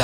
الليلة.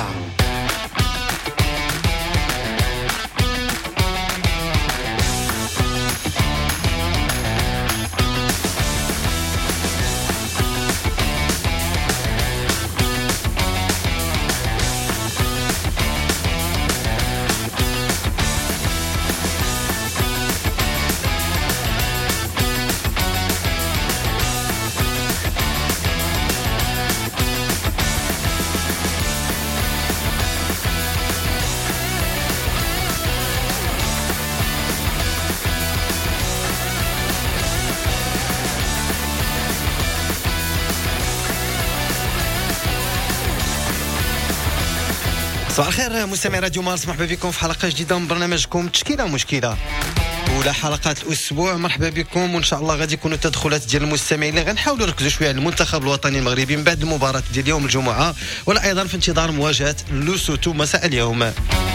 صباح الخير مستمعي راديو مارس، مرحبا بكم في حلقة جديدة من برنامجكم تشكيلة مشكلة ولا حلقات الأسبوع. مرحبا بكم، وإن شاء الله غادي يكونوا التدخلات ديال المستمعين اللي غنحاولوا نركزوا شوية على المنتخب الوطني المغربي من بعد المباراة ديال يوم الجمعة، ولا أيضا في انتظار مواجهة لوسوتو مساء اليوم.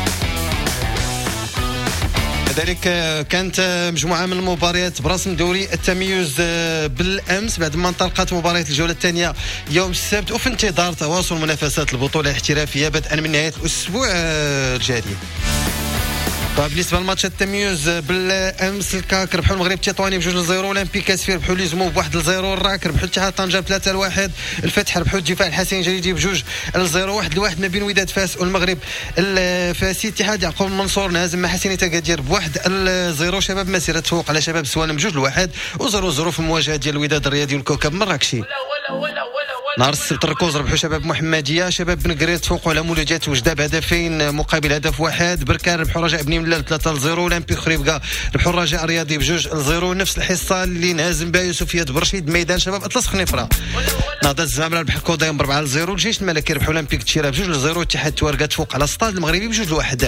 كذلك كانت مجموعة من المباريات برسم دوري التميز بالأمس بعد ما انطلقت مباريات الجولة الثانية يوم السبت، وفي انتظار تواصل منافسات البطولة الاحترافية بدءا من نهاية الأسبوع الجاري. بالنسبه لماتش التمييز بالامس، الكاك ربحوا المغرب التطواني ب2-0، اولمبيك اسفير ربحوا ليزمو ب1-0، الراك ربحوا الاتحاد طنجة ب3-1، الفتح ربحوا الدفاع الحسين الجليدي ب2-0، 1-1 ما بين وداد فاس والمغرب الفاسي. اتحاد يعقوب المنصور نهزم مع حسين تقادير ب1-0، شباب مسيرة تفوق على شباب سوالم ب2-1، و0-0 في المواجهه ديال الوداد الرياضي والكوكب المراكشي. نهار السبت الركوز ربحوا شباب محمديه، شباب بن قرير تفوقوا على مولوديات وجده بهدفين مقابل هدف واحد، بركان ربحوا رجاء بني ملال 3-0، اولمبيك خريبكا ربحوا الرجاء الرياضي ب2-0. نفس الحصه اللي نهزم بها يوسفيات برشيد ميدان شباب اطلس خنيفره. نهضه الزامله ربح الكودايم ب4-0، الجيش الملكي ربحوا اولمبيك تشيره ب2-0، اتحاد توارقه تفوق على السطاد المغربي ب2-1.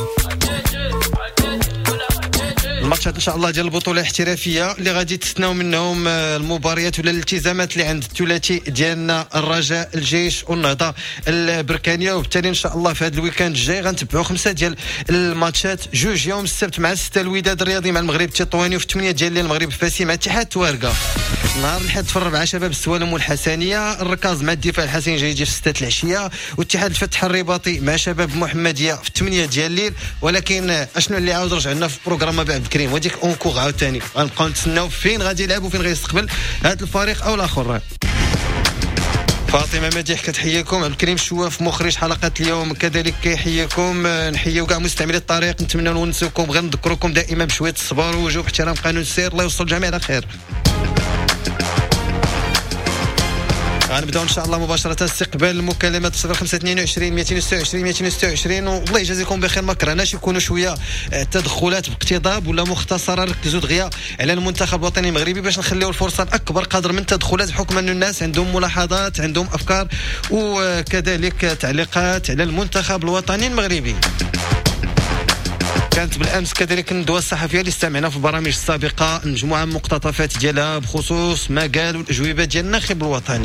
الماتشات ان شاء الله ديال البطوله الاحترافيه اللي غادي تستناو منهم المباريات ولا الالتزامات اللي عند الثلاثي ديالنا الرجاء الجيش والنهضه البركانيه، وبالتالي ان شاء الله في هذا الويكاند الجاي غنتبعوا 5 ديال الماتشات، 2 يوم السبت مع 6 الوداد الرياضي مع المغرب التطواني، وفي 8 ديال الليل المغرب الفاسي مع اتحاد توارقه. نهار الاحد في 4 شباب السوالم والحسانيه، الركاز مع الدفاع الحسين جاي في 6 العشيه، واتحاد الفتح الرباطي مع شباب محمديه في 8 ديال الليل. ولكن اشنو اللي عاود رجعنا في بروغرام بعد كريم وديك اونكور عاوتاني غنبقاو نتسناو فين غادي يلعب وفين غيستقبل هذا الفريق او الاخر. فاطمه مديح كتحييكم، عبد الكريم الشواف مخرج حلقه اليوم كذلك كيحييكم، نحييو كاع مستعملي الطريق، نتمنى نونسوكم، غير نذكركم دائما بشويه الصبر ووجوب احترام قانون السير. الله يوصل الجميع على خير. غنبداو ان شاء الله مباشره استقبال المكالمات 0522 226 226 والله يجازيكم بخير. ما كرهناش يكونوا شويه تدخلات باقتضاب ولا مختصره، ركزوا دغيا على المنتخب الوطني المغربي باش نخليو الفرصه لاكبر قدر من التدخلات، بحكم ان الناس عندهم ملاحظات عندهم افكار وكذلك تعليقات على المنتخب الوطني المغربي. كانت بالامس كذلك الندوه الصحفيه اللي استمعنا في البرامج السابقه مجموعه من مقتطفات ديالها بخصوص ما قال والاجوبه ديال الناخب الوطني.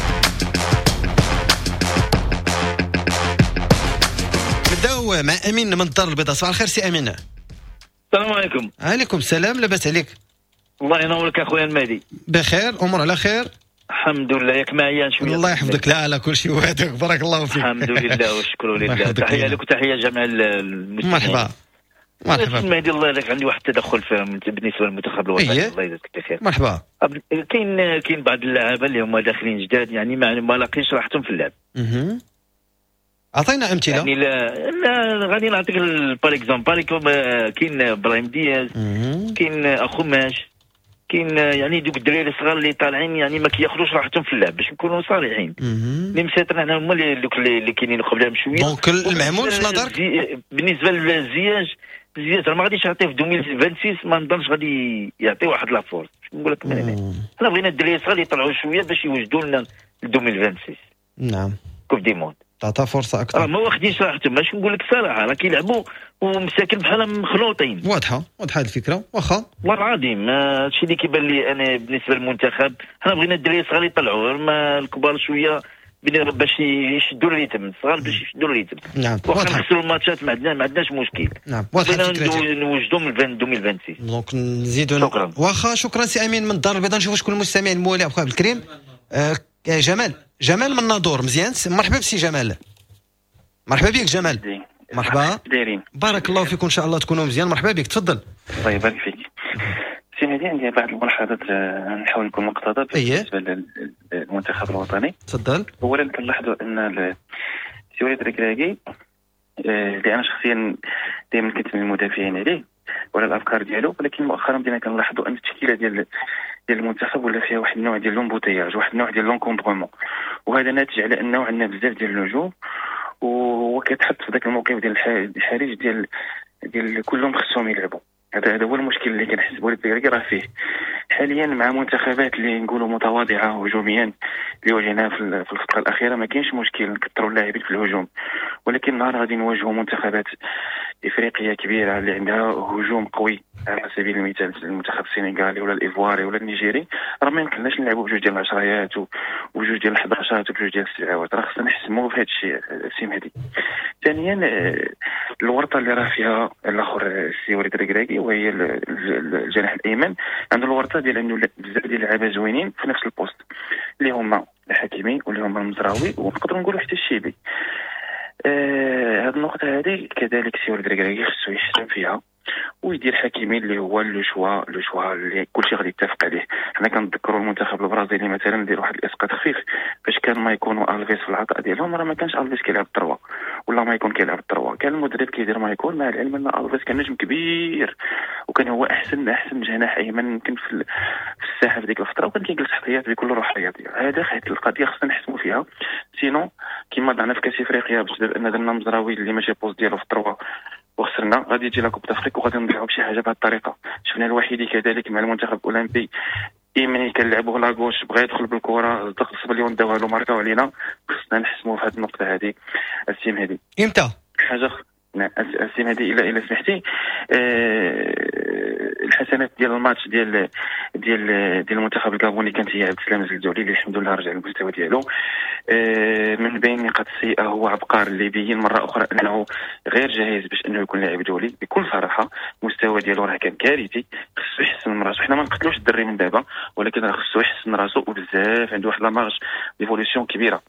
نبداو مع امين من الدار البيضاء. صباح الخير سي امين. السلام عليكم. عليكم السلام، لاباس عليك؟ الله ينورك اخويا المهدي. بخير، امور على خير الحمد لله. ياك معايا شويه؟ الله يحفظك. لا على كل شيء وهداك، بارك الله فيك. الحمد لله والشكر لله. تحيه لك وتحيه جميع المسلمين. مرحبا مرحبا المهدي. الله يرضيك، عندي واحد التدخل بالنسبه للمنتخب الوطني. الله يجزاك خير. مرحبا. كاين بعض اللعابه اللي هما داخلين جداد، يعني ما لاقيش راحتهم في اللعب. عطينا امثله. يعني لا غادي نعطيك بار اكزومبل. كاين ابراهيم دياز، كاين اخو ماش، كاين يعني دوك الدراري الصغار اللي طالعين يعني ما كياخذوش راحتهم في اللعب باش نكونوا صريحين. اللي مسيطرين هنا هما اللي كاينين قبلهم شويه. دونك المعمول في نظرك بالنسبه للزياج ما غاديش يعطيه في 2026، ما نظنش غادي يعطي واحد لافورس. نقول لك حنا بغينا الدراري الصغار يطلعوا شويه باش يوجدوا لنا 2026. نعم كوب دي موند تعطى فرصه اكثر. ما واخدينش راحتهم، باش نقول لك الصراحه راه كيلعبوا ومساكن بحال مخلوطين. واضحه الفكره. واخا والله العظيم هادشي اللي كيبان لي انا بالنسبه للمنتخب. حنا بغينا الدراري الصغار يطلعوا، ما الكبار شويه باش يشدوا الريتم، الصغار باش يشدوا الريتم. نعم واخا نخسروا الماتشات ما عندناش مشكل. نعم واضحه الفكره. نوجدوا من 2026 دونك نزيدوا. شكرا. واخا شكرا سي امين من الدار البيضاء. نشوفوا شكون المستمع المولى اخو عبد الكريم. جمال من الناظور. مزيان، مرحبا بسي جمال. مرحبا بك جمال. مرحبا دايرين؟ بارك الله فيكم، ان شاء الله تكونوا مزيان. مرحبا بك، تفضل. الله يبارك فيك. سي مهدي، عندي بعض الملاحظات نحاول نكون مقتضب بالنسبه للمنتخب الوطني. تفضل. اولا كنلاحظوا ان سي وليد الركراكي اللي انا شخصيا دائما كنت من المدافعين عليه ولا الافكار ديالو، ولكن مؤخرا بدينا كنلاحظوا ان التشكيله ديال المنتخب ولا فيها واحد النوع ديال لومبوتياج، واحد النوع ديال لونكومبرومون، وهذا ناتج على انه عندنا بزاف ديال النجوم وكيتحط في ذاك الموقف ديال الحرج ديال كلهم خصهم يلعبوا. هذا هو المشكل اللي كنحس وليد الركراكي راه فيه حاليا مع منتخبات اللي نقولوا متواضعه هجوميا اللي واجهناها في الفتره الاخيره. ما كاينش مشكل نكثروا اللاعبين في الهجوم، ولكن نهار غادي نواجهوا منتخبات افريقيه كبيره اللي عندها هجوم قوي، على سبيل المثال المنتخب السنغالي ولا الايفواري ولا النيجيري، راه ما يمكنناش نلعبوا بجوج ديال العشريات وجوج ديال الحداشات وبجوج ديال السبعات. راه خصنا نحسموا في هذا الشيء سي مهدي. ثانيا الورطه اللي راه فيها الاخر السي وليد الركراكي وهي الجناح الايمن، عنده الورطه ديال انه بزاف ديال اللعابه زوينين في نفس البوست اللي هما الحكيمي واللي هما المزراوي ونقدروا نقولوا حتى الشيبي. هذه النقطه هذه كذلك سي وليد الركراكي خصو يحسن فيها ويدير حكيمي اللي هو لو شوا اللي كلشي غادي يتفق عليه. حنا كنذكروا المنتخب البرازيلي مثلا دير واحد الاسقاط خفيف فاش كان ما يكون الفيس في العطاء ديالهم، راه ما كانش الفيس كيلعب التروا ولا ما يكون كيلعب التروا، كان المدرب كيدير ما يكون، مع العلم ان الفيس كان نجم كبير وكان هو احسن جناح ايمن يمكن في الساحه في ديك الفتره، وكان كيجلس احتياط بكل روح رياضيه. هذا القضيه خصنا نحسموا فيها، سينو كما ضعنا في كاس افريقيا بسبب ان درنا مزراوي اللي ماشي بوست ديالو في التروا وخسرنا، غادي يجي لا كوب دافريك وغادي نضيعوا بشي حاجه بهذه الطريقه. شفنا الوحيدي كذلك مع المنتخب الاولمبي ايمني كنلعبوا لاغوش بغى يدخل بالكره ضغط الصبليون داوها له ماركاو علينا. خصنا نحسموا في هذه النقطه هذه السيم هذه. امتى حاجه السيم هذه الا سمحتي الحسنات ديال الماتش ديال المنتخب الكابوني كانت هي عبد السلام الزلزولي اللي الحمد لله رجع للمستوى ديالو. من بين النقاط السيئه هو عبقار اللي بين مره اخرى انه غير جاهز باش انه يكون لاعب دولي. بكل صراحه المستوى ديالو راه كان كارثي، خصو يحسن من راسو. حنا ما نقتلوش الدري من دابا، ولكن راه خصو يحسن راسو وبزاف عنده واحد لا مارج ديفولوسيون كبيره.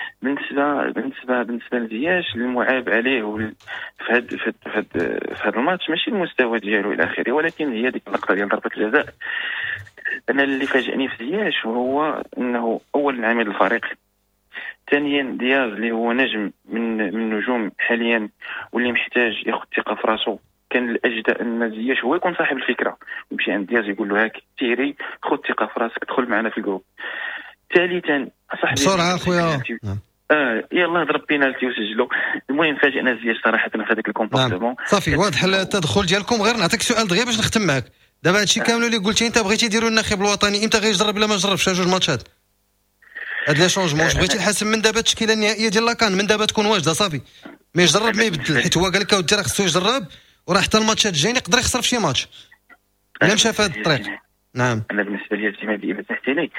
بالنسبه لزياش المعاب عليه في هذا الماتش ماشي المستوى ديالو الى اخره، ولكن هي ديك اللقطه ديال ضربه الجزاء. انا اللي فاجئني في زياش هو انه اولا عامل الفريق، ثانيا دياز اللي هو نجم من نجوم حاليا واللي محتاج ياخذ ثقه في راسو. كان الاجدى ان زياش هو يكون صاحب الفكره، يمشي عند دياز يقول له هاك تيري خذ ثقه في راسك دخل معنا في الجروب. ثالثا صاحبي بسرعه خويا يلا ضرب بينالتي وسجلوا. المهم فاجئنا زياش صراحه في هذاك الكومبورتمون. صافي واضح التدخل ديالكم. غير نعطيك سؤال دغيا باش نختم معك. دابا هادشي كامل اللي قلتي انت بغيتي ديروا الناخب الوطني، امتى غيجرب الا ما جربش جوج ماتشات؟ هاد لي شونجمون بغيتي الحسم من دابا التشكيله النهائيه ديال لاكان من دابا تكون واجده صافي، ما يجرب ما يبدل، حيت هو قال لك اودي راه خصو يجرب وراه حتى الماتشات الجايين يقدر يخسر في شي ماتش الا مشى في هاد الطريق. نعم انا بالنسبه لي التيم هذه الا سمحتي لي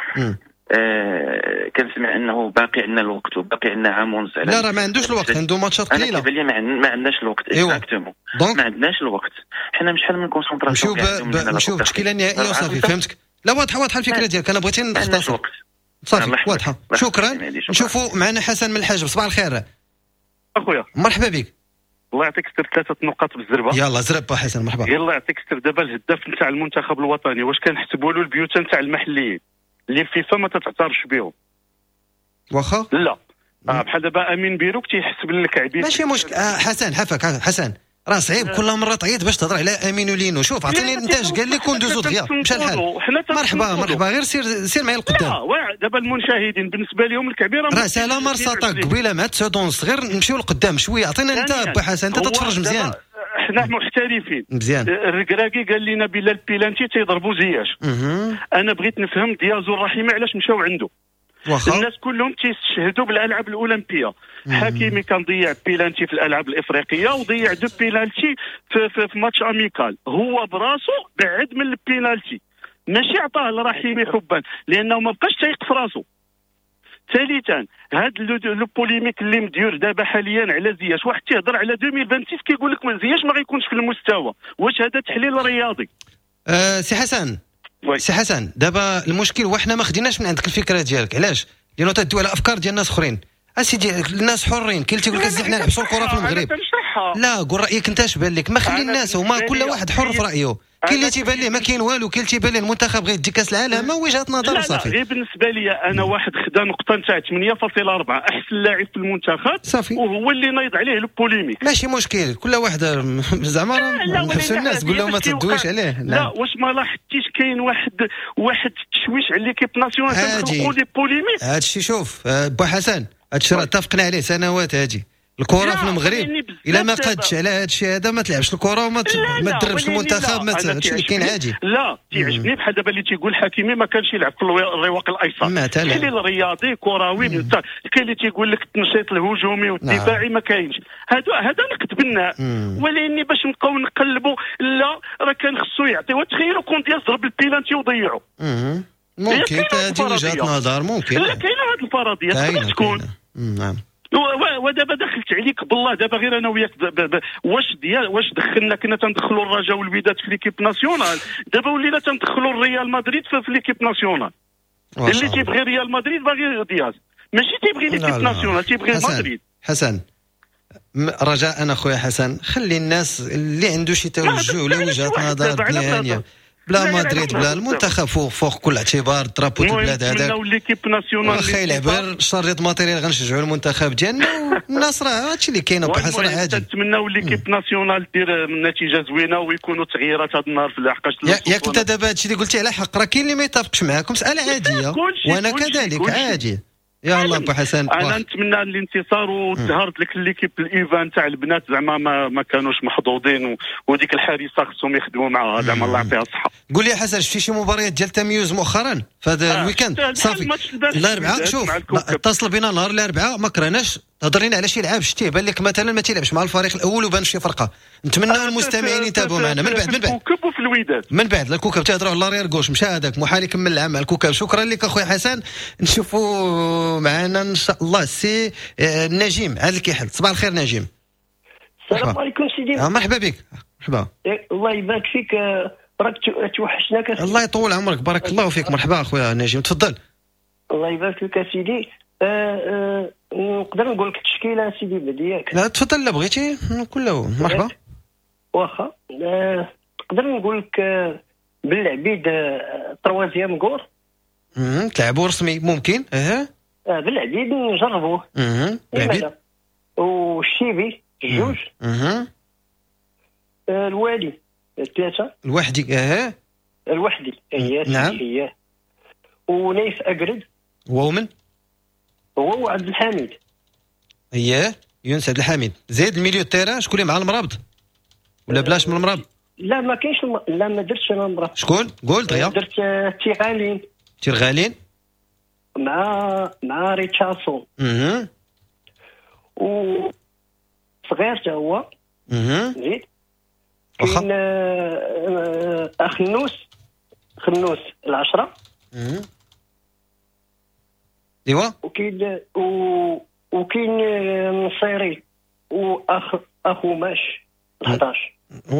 كنسمع انه باقي عندنا الوقت وباقي عندنا عام ونص. لا راه ما عندوش الوقت، عنده ماتشات قليله. انا كيبان لي ما عندناش الوقت اكزاكتومون، ما عندناش الوقت. حنا من شحال من كونسونطراسيون نمشيو بالتشكيله النهائيه وصافي. فهمتك؟ لا واضحه الفكره ديالك، انا بغيتي نختصر صافي واضحه. شكرا. نشوفوا معنا حسن من الحاجب. صباح الخير اخويا. مرحبا بك. الله يعطيك ستر 3 نقاط بالزربه. يلا زرب حسن مرحبا. يلا يعطيك ستر. دابا الهداف نتاع المنتخب الوطني واش كنحسبوا له البيوت نتاع المحليين اللي الفيفا ما تتعترفش بهم؟ واخا لا بحال دابا امين بيروك تيحسب لك عبيد ماشي مشكل. حسن حفك حسن راه صعيب كل مره تعيط باش تهضر على امين ولينو. شوف عطيني الانتاج قال لك وندوزو دغيا مشى الحال. مرحبا غير سير معايا القدام. دابا المشاهدين بالنسبه لهم الكبيره راه سالا مرساطه قبيله مع 9 ونص. غير نمشيو لقدام شويه. عطينا انت با حسن انت تتفرج مزيان. حنا محترفين مزيان. الركراكي قال لنا بلا البيلانتي تيضربوا زياش. انا بغيت نفهم ديازو الرحيمه علاش مشاو عنده. الناس كلهم تيستشهدوا بالالعاب الاولمبيه. حكيمي كان ضيع بيلانتي في الالعاب الافريقيه وضيع 2 بيلانتي في ماتش اميكال. هو براسو بعد من البينالتي، ماشي عطاه لرحيمي حبا لانه ما بقاش تايق في راسو. ثالثا هاد لو بوليميك اللي مدير دابا حاليا على زياش، واحد تيهضر على 2026 كيقول لك زياش ما غيكونش في المستوى. واش هذا تحليل رياضي؟ سي حسن سي حسن دابا المشكل هو حنا ما خديناش من عندك الفكره ديالك. علاش؟ لانه تدوي على افكار ديال ناس اخرين. اسيدي الناس حرين، كاين اللي تيقول لك حنا نلعبوا الكره في المغرب. لا قول رايك انت، اش بان لك؟ ما خلي الناس هما كل واحد حر في رايه. كاين اللي تيبان ليه ما كاين والو، كاين اللي تيبان ليه المنتخب غير يدي كاس العالم، وجهه نظر صافي. غير بالنسبه لي انا واحد خدا نقطه نتاع 8.4 احسن لاعب في المنتخب صافي، وهو اللي نايض عليه البوليميك. ماشي مشكل، كل واحد زعما نحسوا الناس قول لهم ما تدويش عليه. لا واش ما لاحظتيش كاين واحد التشويش على ليكيب ناسيونال تنخلقوا لي بوليميك؟ هادشي شوف بو حسن، هادشي راه اتفقنا عليه سنوات. هادي الكره في المغرب الا ما قادش على هذا الشيء هذا ما تلعبش الكره وما تدربش المنتخب، ما هادشي اللي كاين عادي. لا تعجبني بحال دابا اللي تيقول حكيمي ما كانش يلعب في الرواق الايسر، التحليل الرياضي كروي كاين اللي تيقول لك التنشيط الهجومي والدفاعي ما كاينش. هذا نقد بناء، ولكن باش نبقاو نقلبوا لا راه كان خصو يعطيو. تخيلوا كون ديال ضرب البيلانتي وضيعوا، ممكن هذه وجهه نظر، ممكن لا كاينه هذه الفرضيه تقدر تكون. نعم. ودابا دخلت عليك بالله، دابا غير انا وياك واش دخلنا كنا تندخلوا الرجاء والوداد في ليكيب ناسيونال، دابا ولينا تندخلوا الريال مدريد في ليكيب ناسيونال. اللي تيبغي ريال مدريد باغي دياز، ماشي تيبغي ليكيب ناسيونال، تيبغي مدريد. حسن رجاء انا خويا حسن، خلي الناس اللي عنده شي توجه ولا وجهه نظر ديالها بلا مدريد بلا المنتخب فوق كل اعتبار، درابو البلاد هذاك ليكيب ناسيونال واخا يلعب غير شريط ماتيريال غنشجعوا المنتخب ديالنا والناس راه هادشي اللي كاين بحال عادي. نتمناو ليكيب ناسيونال دير نتيجه زوينه ويكونوا تغييرات هذا النهار في لحقاش ياك انت دابا هادشي اللي قلتي على حق، راه كاين اللي ما يتفقش معاكم، مساله عاديه وانا كذلك عادي. يا الله ابو حسن انا نتمنى الانتصار، وتهرت لك ليكيب الايفان تاع البنات زعما ما كانوش محظوظين، وديك الحارسه خصهم يخدموا معها زعما الله يعطيها الصحه. قول لي حسن، شفتي شي مباريات ديال تمييز مؤخرا في هذا الويكاند؟ صافي الاربعاء شوف اتصل بنا نهار الاربعاء ما كرهناش هضرينا على شي لعاب شتيه بان لك مثلا ما تيلعبش مع الفريق الاول وبان شي فرقه. نتمنى المستمعين يتابعوا معنا من بعد الكوكب وفي الوداد من بعد الكوكب تهضروا على لارير غوش مشى هذاك محال يكمل العام مع الكوكب. شكرا لك اخويا حسن، نشوفوا معنا ان شاء الله سي نجيم عاد الكحل. صباح الخير نجيم. السلام عليكم سيدي. مرحبا بك. مرحبا. الله يبارك فيك، راك توحشنا كثير. الله يطول عمرك، بارك الله فيك. مرحبا اخويا نجيم، تفضل. الله يبارك فيك يا سيدي. نقدر نقول لك التشكيله سيدي بديك؟ لا تفضل، لا بغيتي كله مرحبا. واخا نقدر نقول لك بالعبيد تروازيام كور. تلعبوا رسمي ممكن. بالعبيد نجربوه. بالعبيد والشيبي جوج. الوالي 3. الوحدي الوحدي نعم. ونايف أقرب. ومن هو عبد الحميد. يونس عبد الحميد. زيد الميليو تيرا شكون اللي مع المرابط ولا بلاش من المرابط؟ لا ما كاينش لا ما درتش انا المرابط. شكون قول دغيا؟ درت تيرغالين مع ريتشارسون. و صغير حتى هو. زيد كاين خنوس 10. ايوا وكاين نصيري اخو ماش 11.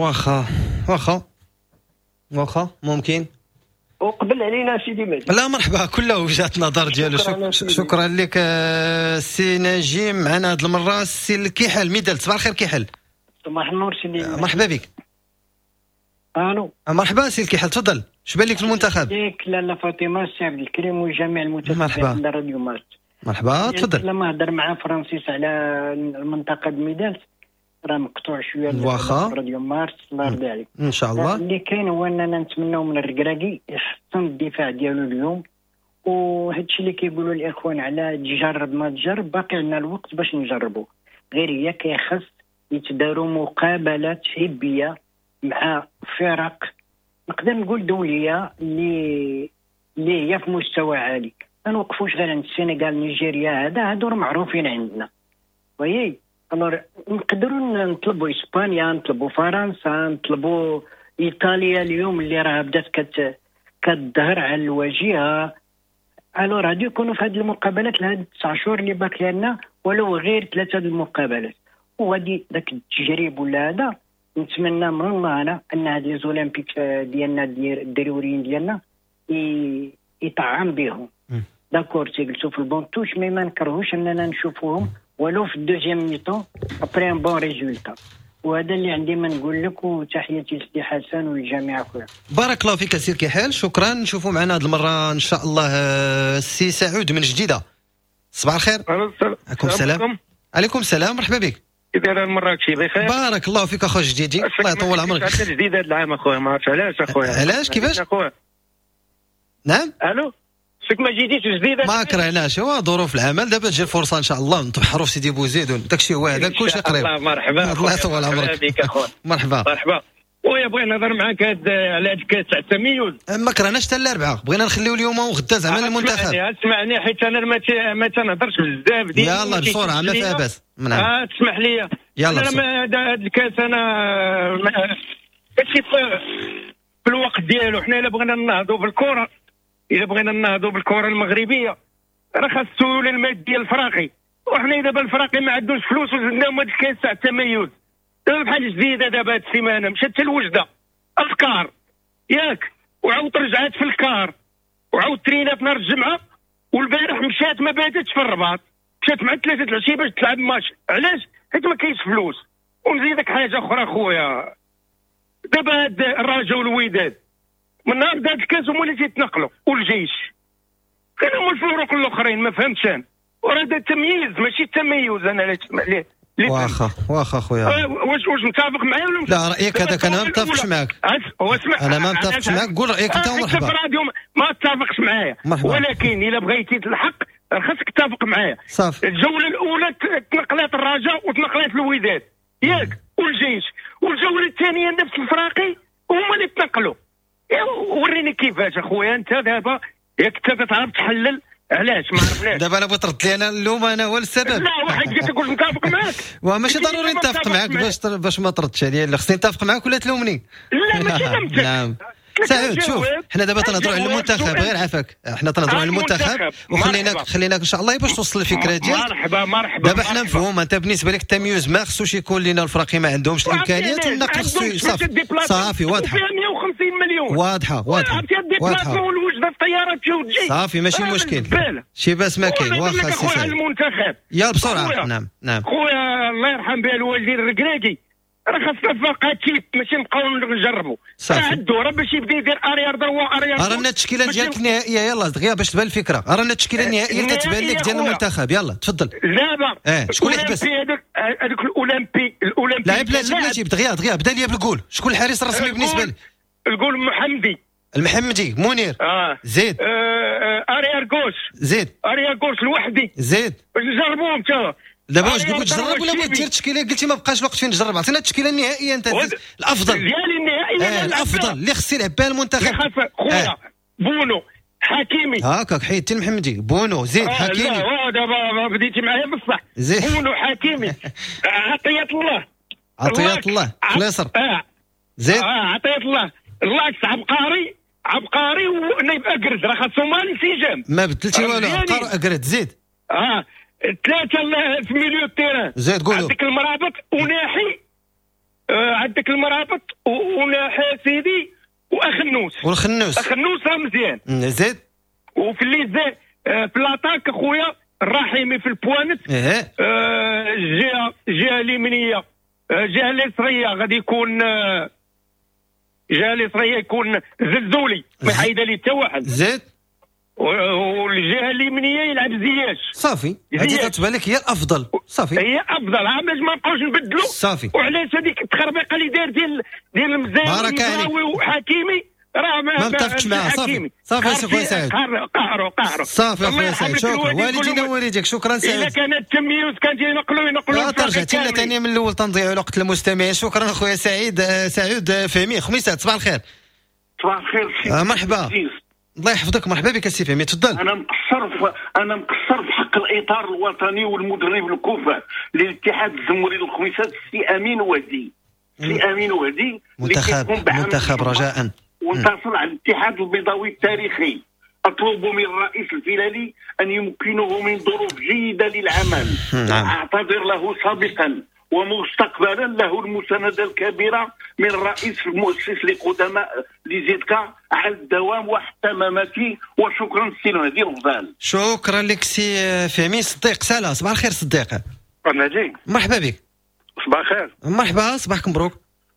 واخا ممكن. وقبل علينا سيدي مهدي. لا مرحبا، كله وجهات نظر ديالو. شكرا لك سي نجيم. معنا هذه المره سي الكحل ميدال. صباح الخير كحل. صباح النور سيدي. مرحبا بك. الو مرحبا سي الكحل، تفضل. شو بان لك في المنتخب؟ لاله فاطمه السي عبد الكريم وجميع المتابعين على راديو مارس. مرحبا تفضل. لما هضر مع فرانسيس على المنتخب ميدال راه مقطوع شويه واخا راديو مارس. الله يرضي عليك ان شاء الله. اللي كاين هو اننا نتمناو من الركراكي يحسن الدفاع ديالو اليوم، وهادشي اللي كيقولوا الاخوان على تجرب ما تجرب باقي عندنا الوقت باش نجربوا. غير هي كيخص يتداروا مقابلات هبيه مع فرق نقدر نقول دوليه اللي هي في مستوى عالي. ما نوقفوش غير عند السنغال نيجيريا، هادو معروفين عندنا. وي نقدروا نطلبوا اسبانيا، نطلبوا فرنسا، نطلبوا ايطاليا اليوم اللي راه بدات كتظهر على الواجهه. الور غادي يكونوا في هذه المقابلات لهاد 9 شهور اللي باقي لنا ولو غير 3 المقابلات، وغادي داك التجريب ولا هذا نتمنى من الله انا ان هاد لي زولمبيك ديالنا الدروريين ديالنا يطعم بهم. داكور تيجلسوا في البونتوش مي ما نكرهوش اننا نشوفوهم ولو في الدوزيام ميطون ابري ان بون ريزولتا. وهذا اللي عندي ما نقول لك، وتحياتي لسي حسن والجميع خويا. بارك الله فيك سير كحال، شكرا. نشوفوا معنا هذه المره ان شاء الله السي سعود من جديده. صباح الخير. عليكم السلام. عليكم السلام، مرحبا بك. كي داير مراكشي بخير؟ بارك الله فيك اخو جديدي، الله يطول عمرك. عندنا جديد هذا العام اخويا، ما عرفتش علاش اخويا. علاش كيفاش؟ نعم الو شك ما جيتيش جديده؟ ما كرهناش، هو ظروف العمل. دابا تجي الفرصه ان شاء الله نتبحروا في سيدي بوزيد وداكشي هو هذا كلشي قريب. الله مرحبا الله يطول عمرك. مرحبا مرحبا. ويا بغيت نهضر معاك على هاد الكاس تاع التميز. ما كرهناش حتى الاربعاء، بغينا نخليو اليوم وغدا زعما المنتخب. اسمعني حيت انا ما تنهضرش بزاف ديال يلا بسرعه ما فيها باس. تسمح لي يلا انا هاد الكاس انا ماشي في الوقت ديالو. حنا الا بغينا ننهضوا بالكره، الا بغينا ننهضوا بالكره المغربيه راه خاص السيوله الماديه الفراقي، وحنا دابا الفراقي ما عندوش فلوس وزدناهم هاد الكاس تاع التميز. دابا بحال جديده دابا هاد السيمانه مشات حتى الوجده افكار ياك، وعاود رجعات في الكار، وعاود ترينات نهار الجمعه، والبارح مشات ما باتتش في الرباط، مشات مع 3 العشيه باش تلعب ماتش. علاش؟ حيت ما كاينش فلوس. ونزيدك حاجه اخرى خويا، دابا هاد الرجاء والوداد من نهار هاد الكاس هما اللي تيتنقلوا، والجيش كانوا هما الفروق الاخرين ما فهمتش انا. وراه هذا تمييز ماشي التميز. انا لا تسمع ليه واخا خويا. واش متفق معايا ولا لا رايك هذاك انا ما متفقش معاك. انا ما متفقش معاك، قول رايك انت ومرحبا. ما اتفقش معايا، ولكن الا بغيتي تلحق خاصك تتفق معايا. صافي. الجوله الاولى تنقلات الرجاء وتنقلات الوداد ياك والجيش، والجوله الثانيه نفس الفراقي هما اللي تنقلوا. وريني كيفاش اخويا انت دابا ياك انت تعرف تحلل. علاش ما عرفناش؟ دابا انا بغيت ترد لي انا اللوم انا هو السبب. لا واحد جا تقول نتفق معاك وماشي ضروري نتفق معاك باش ما تردش عليا. اللي خصني نتفق معاك ولا تلومني؟ لا ماشي لمتك. نعم سعود شوف حنا دابا تنهضروا على المنتخب، غير عافاك حنا تنهضروا على المنتخب وخليناك ان شاء الله باش توصل الفكره ديالك. مرحبا. دابا حنا مفهوم انت بالنسبه لك التمييز ما خصوش يكون لنا الفراقي ما عندهمش الامكانيات والنقل خصو صافي واضحه 150 مليون واضحه والوجده الطيارات تجي وتجي صافي ماشي مشكل شي باس ما كاين. واخا خويا المنتخب يلا بسرعه. نعم خويا الله يرحم به الوالدين الركراكي راه خاصنا فقاتيت ماشي نبقاو نجربوا. راه باش يبدا يدير اريار دروا اريار. رانا التشكيله ديالك النهائيه يلا دغيا باش تبان الفكره. رانا التشكيله النهائيه اللي كتبان لك ديال المنتخب. يلا تفضل. لا شكون اللي يحبس؟ هذاك الاولمبي لا بلاتي دغيا بدا لي بالجول. شكون الحارس الرسمي بالنسبه لك؟ الجول المحمدي منير. زيد اريار غوش. زيد اريار غوش لوحدي. زيد نجربوهم تا دابا واش بغيت تجرب ولا بغيت دير التشكيله؟ قلتي ما بقاش الوقت فين نجرب. عطينا التشكيله النهائيه انت الافضل ديالي النهائيه. الافضل اللي خص يلعب بها المنتخب. خويا بونو حكيمي هاكاك حيدتي المحمدي بونو زيد حكيمي. لا دابا بديتي معايا بصح. بونو حكيمي عطية الله خلاصر زيد عطية الله اللاكس عبقاري ونايب اقرد راه خاصهم الانسجام. ما بدلتي والو عبقار اقرد. زيد 3 في ميليو التيران. زيد قولوا عندك المرابط وناحي وناحي سيدي والخنوس راه مزيان. زيد وفي اللي زي في لاطاك اخويا الرحيمي في البوانت. الجهه اليمنيه الجهه اليسريه غادي يكون الجهه اليسريه يكون زلزولي ما حيد لي حتى واحد. زيد والجهه اليمنيه يلعب زياش. صافي هذه تتبان لك هي الافضل. صافي هي افضل باش ما نبقاوش نبدلوا. صافي وعلاش هذيك التخربيقه اللي دار ديال المزاوي وحكيمي راه ما متفقش معاه. صافي خويا سعيد قهروا صافي خويا سعيد شكرا والدينا ووالديك. شكرا سعيد. اذا كان التمييز كان ينقلوا ترجعتي لنا ثاني من الاول تنضيعوا الوقت المستمعين. شكرا خويا سعود فهمي. خميسات صباح الخير. صباح الخير مرحبا الله يحفظك. مرحبا بك السي فهمي تفضل. انا مقصر في حق الاطار الوطني والمدرب الكفء للاتحاد الجمهوري للخميسات السي امين وهدي. منتخب رجاء وانتصر على الاتحاد البيضاوي التاريخي. اطلب من الرئيس الفيلالي ان يمكنه من ظروف جيده للعمل. اعتذر له سابقا ومستقبلا له المساندة الكبيرة من الرئيس المؤسس لقدماء لزيدكا على الدوام وحتى مماتي. وشكرا سي هذه الفضال. شكرا لك سي فهمي. صديق سالا، صباح الخير صديق. ناجي مرحبا بك. صباح الخير. مرحبا، صباحكم مبروك.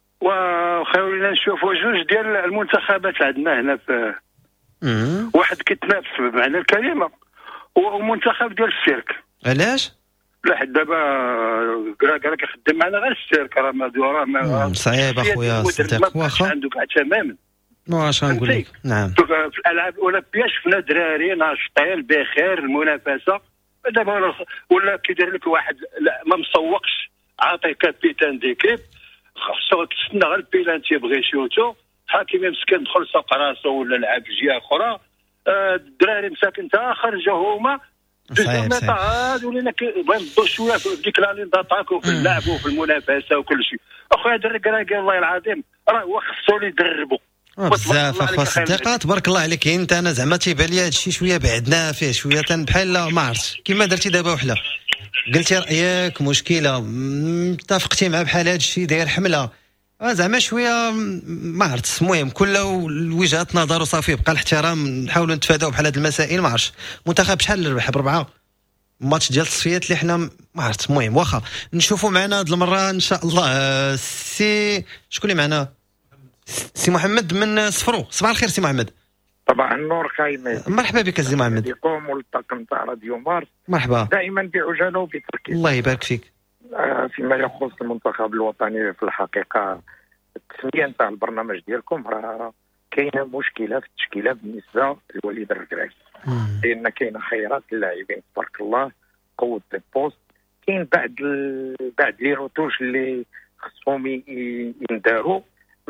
وخيرنا نشوفوا جوج ديال المنتخبات عندنا هنا في واحد كيتنافس بمعنى الكلمه، ومنتخب ديال السيرك. علاش؟ لا حد دابا كرا كيخدم معنا غير السيرك، راه ما صعيب اخويا صديق. واخا عنده كاع تماما. واش غنقول لك؟ نعم. في الالعاب الاولمبيه شفنا دراري ناشطين بخير المنافسه. دابا ولا كيدير لك واحد ما مسوقش عاطي كابيتان ديكيب، خاصو تستنى غير البيلانتي بغى يشوتو، حكيمي مسكين دخل ساق راسو ولا لعب في جهه اخرى. الدراري مساكن تا خرجوا هما صحيح. هاد ولينا كيبغيو شويه في ديك لا لين داتاك وفي اللعب وفي المنافسه وكل شيء. اخويا هاد الركراكي والله العظيم راه هو خصو يدربوا بزاف اخويا صديقه. تبارك الله عليك. انت انا زعما تيبان لي هادشي شويه بعدنا فيه شويه بحال ما عرفتش كيما درتي دابا وحله قلتي رايك مشكله اتفقتي مع بحال هادشي داير حمله زعما شويه ما عرفتش. المهم كل وجهات نظر وصافي بقى الاحترام. نحاولوا نتفاداو بحال هاد المسائل. ما عرفتش منتخب شحال اللي ربح ب4 ماتش ديال التصفيات اللي حنا ما عرفتش. المهم واخا نشوفوا معنا هاد المره ان شاء الله. سي شكون اللي معنا؟ سي محمد من صفرو. صباح الخير سي محمد. طبعا النور خايمه. مرحبا بك سي محمد. بكم والطاقم تاع راديو مارس. مرحبا. دائما بعجاله وبتركيز. الله يبارك فيك. فيما يخص المنتخب الوطني في الحقيقه التسميه نتاع البرنامج ديالكم راه كاينه مشكله في التشكيله بالنسبه لوليد الركراكي، لان كاينه خيرات اللاعبين تبارك الله، قوه البوست. كاين بعد لي روتوش اللي خصهم ينداروا.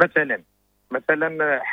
مثلا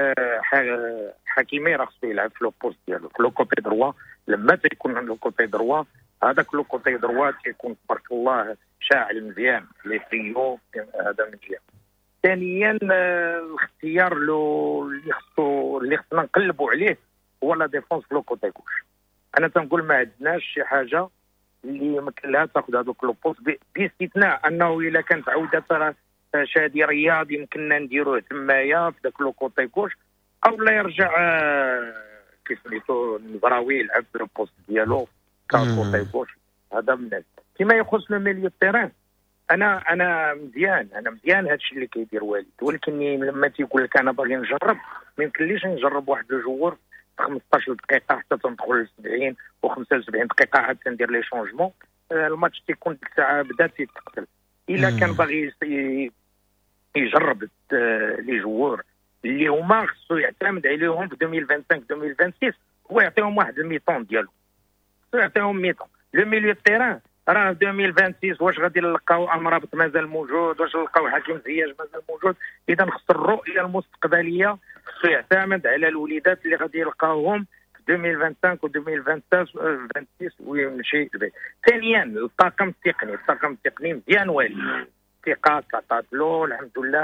حكيمي راه خصو يلعب في لو بوست ديالو في لو كوتي دروا. لما تيكون لو كوتي دروا هذاك لو كوتي دروا تيكون تبارك الله شاعل مزيان لي فيو. هذا من جهه. ثانيا الاختيار اللي خصنا نقلبوا عليه هو لا ديفونس في لو كوتي كوش. انا تنقول ما عندناش شي حاجه اللي مثل لها تاخذ هذوك لو بوست باستثناء انه الا كانت عوده شادي رياضي يمكننا نديروه تمايا في ذاك لو كوتي كوش، او لا يرجع كيف سميتو النبراوي يلعب في البوست ديالو كوتي كوش. هذا من فيما يخص لو ميليو تيران. انا مزيان هادشي اللي كيدير والد، ولكن لما تيقول لك انا باغي نجرب ما يمكنليش نجرب واحد الجوور 15 دقيقه حتى تندخل ل 70 و75 دقيقه عاد تندير لي شونجمون. الماتش تيكون ديك الساعه بدا تيتقتل. الا كان باغي يجرب لي جوور اللي هما خصو يعتمد عليهم في 2025 2026 هو يعطيهم واحد الميطون ديالو، خصو يعطيهم ميطون. لو ميليو تيران راه 2026 واش غادي نلقاو امرابط مازال موجود، واش نلقاو حكيم زياج مازال موجود. اذا خص الرؤيه المستقبليه خصو يعتمد على الوليدات اللي غادي يلقاوهم في 2025 و 2026 ويمشي البيت. ثانيا الطاقم التقني مزيان والي ثقه تعطات له الحمد لله.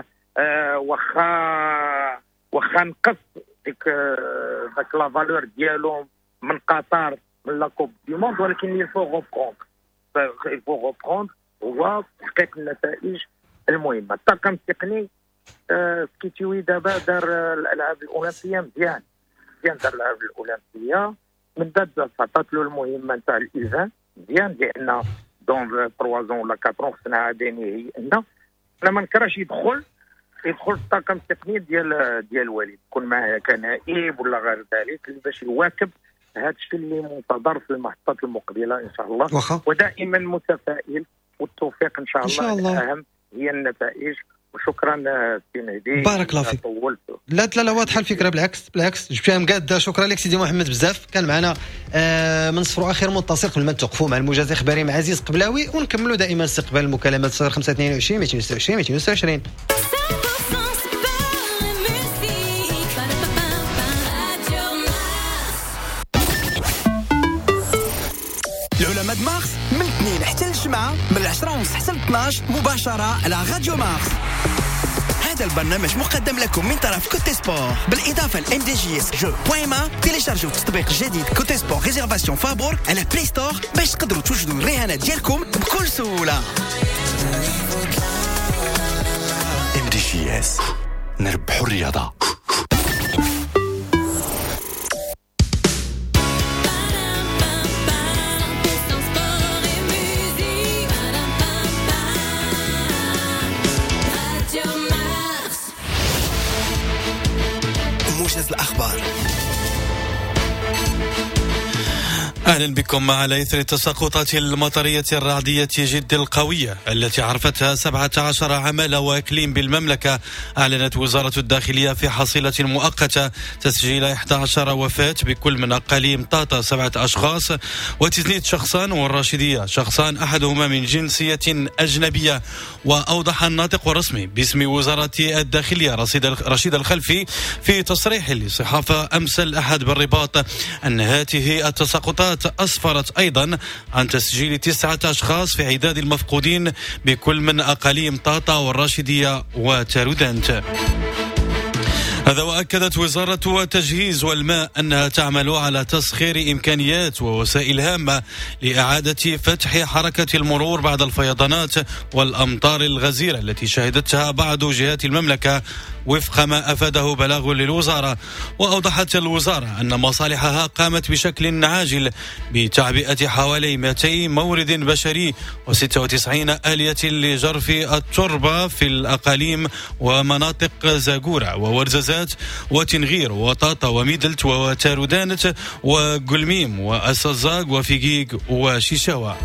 واخا نقص ديك لا فالور ديالهم من قطر من لا كوب دي موند، ولكن يفو غوبروند هو تحقيق النتائج المهمه. الطاقم التقني سكيتيوي دابا دار الالعاب الاولمبيه مزيان دار الالعاب الاولمبيه من بعد عطات له المهمه نتاع الالزام مزيان، لان دون 3 زون ولا 4 خصنا عادين هيئنا. انا ما نكرهش يدخل في الطاقم التقني ديال والد، يكون معاه كنائب ولا غير ذلك باش يواكب هذا الشيء اللي منتظر في المحطات المقبله ان شاء الله. ودائما متفائل والتوفيق ان شاء الله. الاهم هي النتائج. وشكرا سي مهدي. بارك الله فيك. لا واضحه الفكره. بالعكس جبتها مقاده. شكرا لك سيدي محمد بزاف. كان معنا من صفر اخر متصل قبل ما توقفوا مع المجازي الخبري مع عزيز قبلاوي، ونكملوا دائما استقبال المكالمات 0522 226 226. العلماء مارس من الاثنين حتى الجمعة من 10:30 حتى 12 مباشرة على راديو مارس. هذا البرنامج مقدم لكم من طرف كوتي سبور بالإضافة ل MDJS جو.ما. تيليشارجوا التطبيق الجديد كوتي سبور ريزيرفاسيون فابور على بلاي ستور باش تقدروا توجدوا الرهانات ديالكم بكل سهولة. MDJS نربحوا الرياضة. موجز الأخبار. أهلا بكم. على إثر التساقطات المطرية الرعدية جد القوية التي عرفتها 17 عمالة وإقليم بالمملكة، أعلنت وزارة الداخلية في حصيلة مؤقتة تسجيل 11 وفاة بكل من أقاليم طاطا 7 أشخاص، وتزنيد شخصان والراشدية شخصان أحدهما من جنسية أجنبية. وأوضح الناطق الرسمي باسم وزارة الداخلية رشيد الخلفي في تصريح لصحافة أمس الأحد بالرباط أن هذه التساقطات أسفرت أيضا عن تسجيل 9 أشخاص في عداد المفقودين بكل من أقاليم طاطا والراشدية وتارودانت. هذا وأكدت وزارة التجهيز والماء أنها تعمل على تسخير إمكانيات ووسائل هامة لإعادة فتح حركة المرور بعد الفيضانات والأمطار الغزيرة التي شهدتها بعض جهات المملكة وفق ما أفاده بلاغ للوزارة. وأوضحت الوزارة أن مصالحها قامت بشكل عاجل بتعبئة حوالي 200 مورد بشري و96 آلية لجرف التربة في الأقاليم ومناطق زاغورة وورزازات وتنغير وطاطا وميدلت وتارودانت وقلميم وأسزاق وفيقيق وشيشاوة.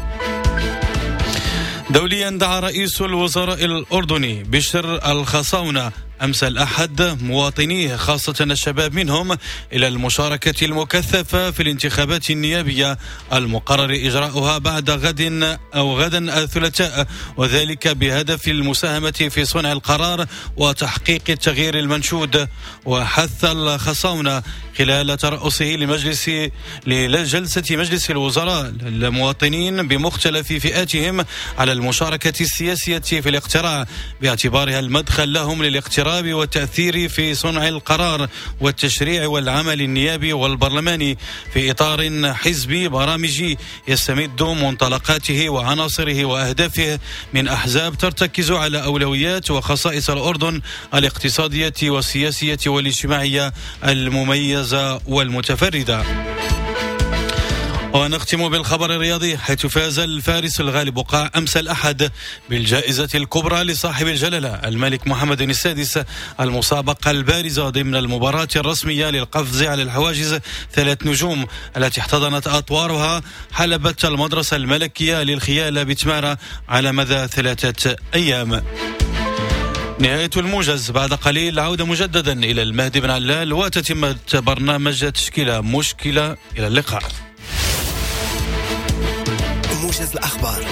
دوليا دعا رئيس الوزراء الأردني بشر الخصاونة أمس الأحد مواطنيه خاصة الشباب منهم إلى المشاركة المكثفة في الانتخابات النيابية المقرر إجراؤها بعد غدا الثلاثاء، وذلك بهدف المساهمة في صنع القرار وتحقيق التغيير المنشود. وحث الخصاونة خلال ترأسه لجلسة مجلس الوزراء المواطنين بمختلف فئاتهم على المشاركة السياسية في الاقتراع باعتبارها المدخل لهم للاقتراع والتأثير في صنع القرار والتشريع والعمل النيابي والبرلماني في إطار حزبي برامجي يستمد منطلقاته وعناصره وأهدافه من أحزاب ترتكز على أولويات وخصائص الأردن الاقتصادية والسياسية والاجتماعية المميزة والمتفردة. ونختم بالخبر الرياضي، حيث فاز الفارس الغالب وقع أمس الأحد بالجائزة الكبرى لصاحب الجلالة الملك محمد السادس المسابقة البارزة ضمن المباراة الرسمية للقفز على الحواجز 3 نجوم التي احتضنت أطوارها حلبة المدرسة الملكية للخيال بتمارة على مدى 3 أيام. نهاية الموجز. بعد قليل عودة مجددا إلى المهدي بن علال وتتمة برنامج تشكيلة مشكلة. إلى اللقاء. موجز الأخبار.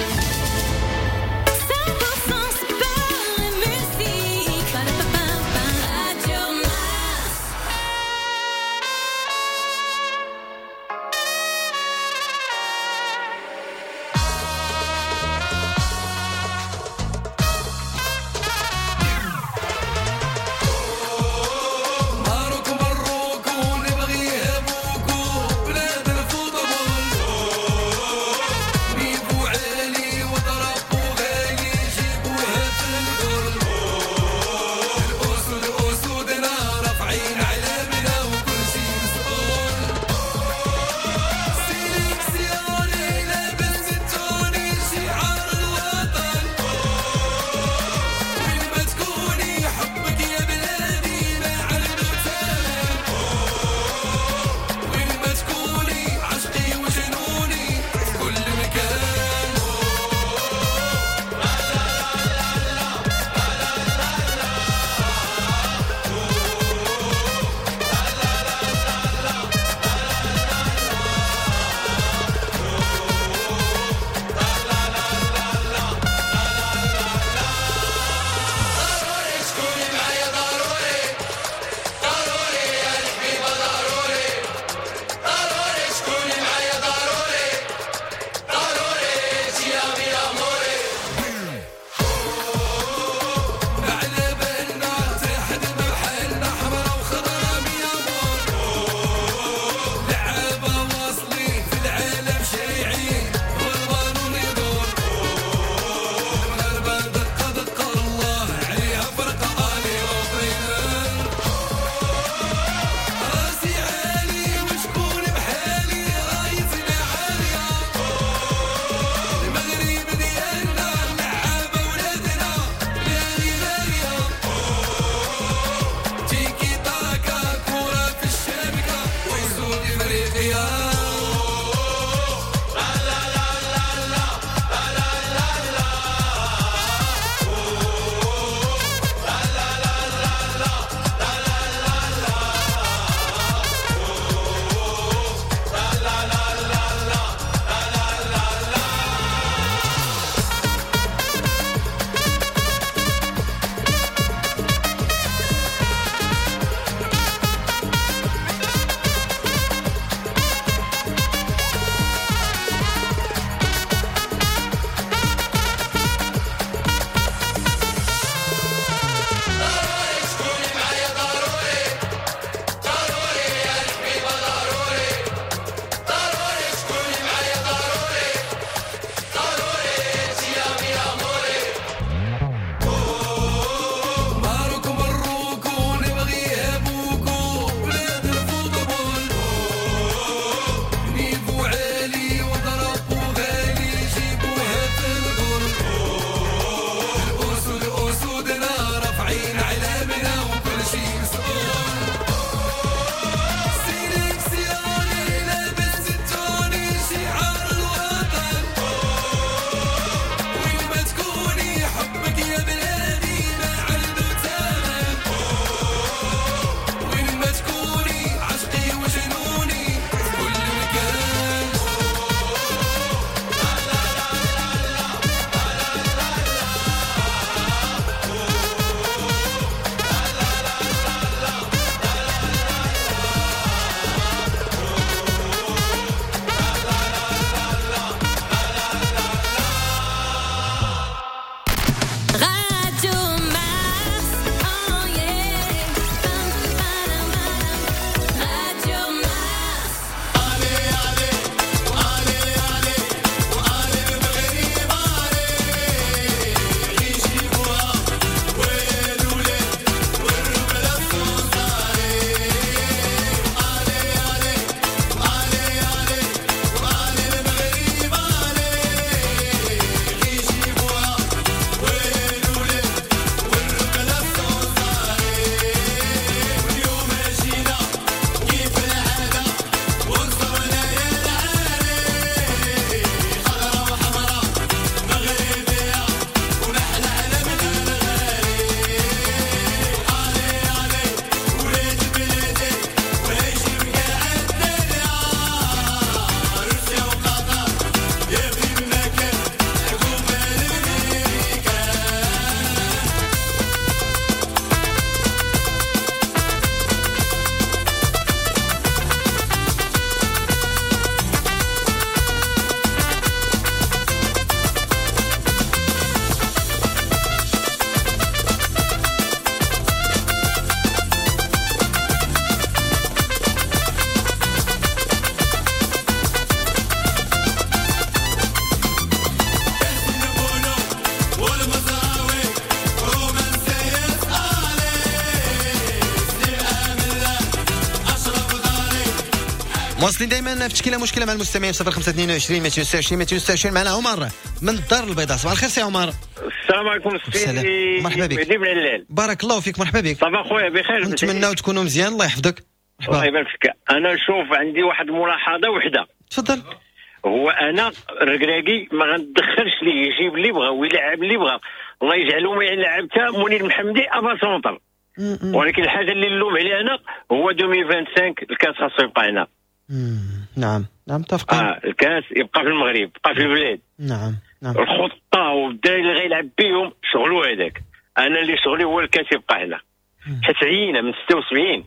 مواصلين دائما في تشكيله مشكله مع المستمعين 0522 229 معنا عمر من الدار البيضاء. صباح الخير سي عمر. السلام عليكم سيدي. مرحبا بك. بارك الله فيك. مرحبا بك. صباح خويا بخير. نتمناو تكونوا مزيان. الله يحفظك. الله يبارك فيك. انا نشوف عندي واحد الملاحظه وحده. تفضل. هو انا الركراكي ما غندخلش ليه يجيب اللي بغا ويلعب اللي بغا، الله يجعله ما يلعب حتى منير محمدي ابا سونطر. ولكن الحاجه اللي نلوم عليه انا هو 2025 الكاس خاصو يبقى هنا. نعم متفقين. الكاس يبقى في المغرب، يبقى في البلاد. نعم الخطه والدراري اللي غيلعب بهم شغلو هذاك. انا اللي شغلي هو الكاس يبقى هنا. حيت عينا من 76.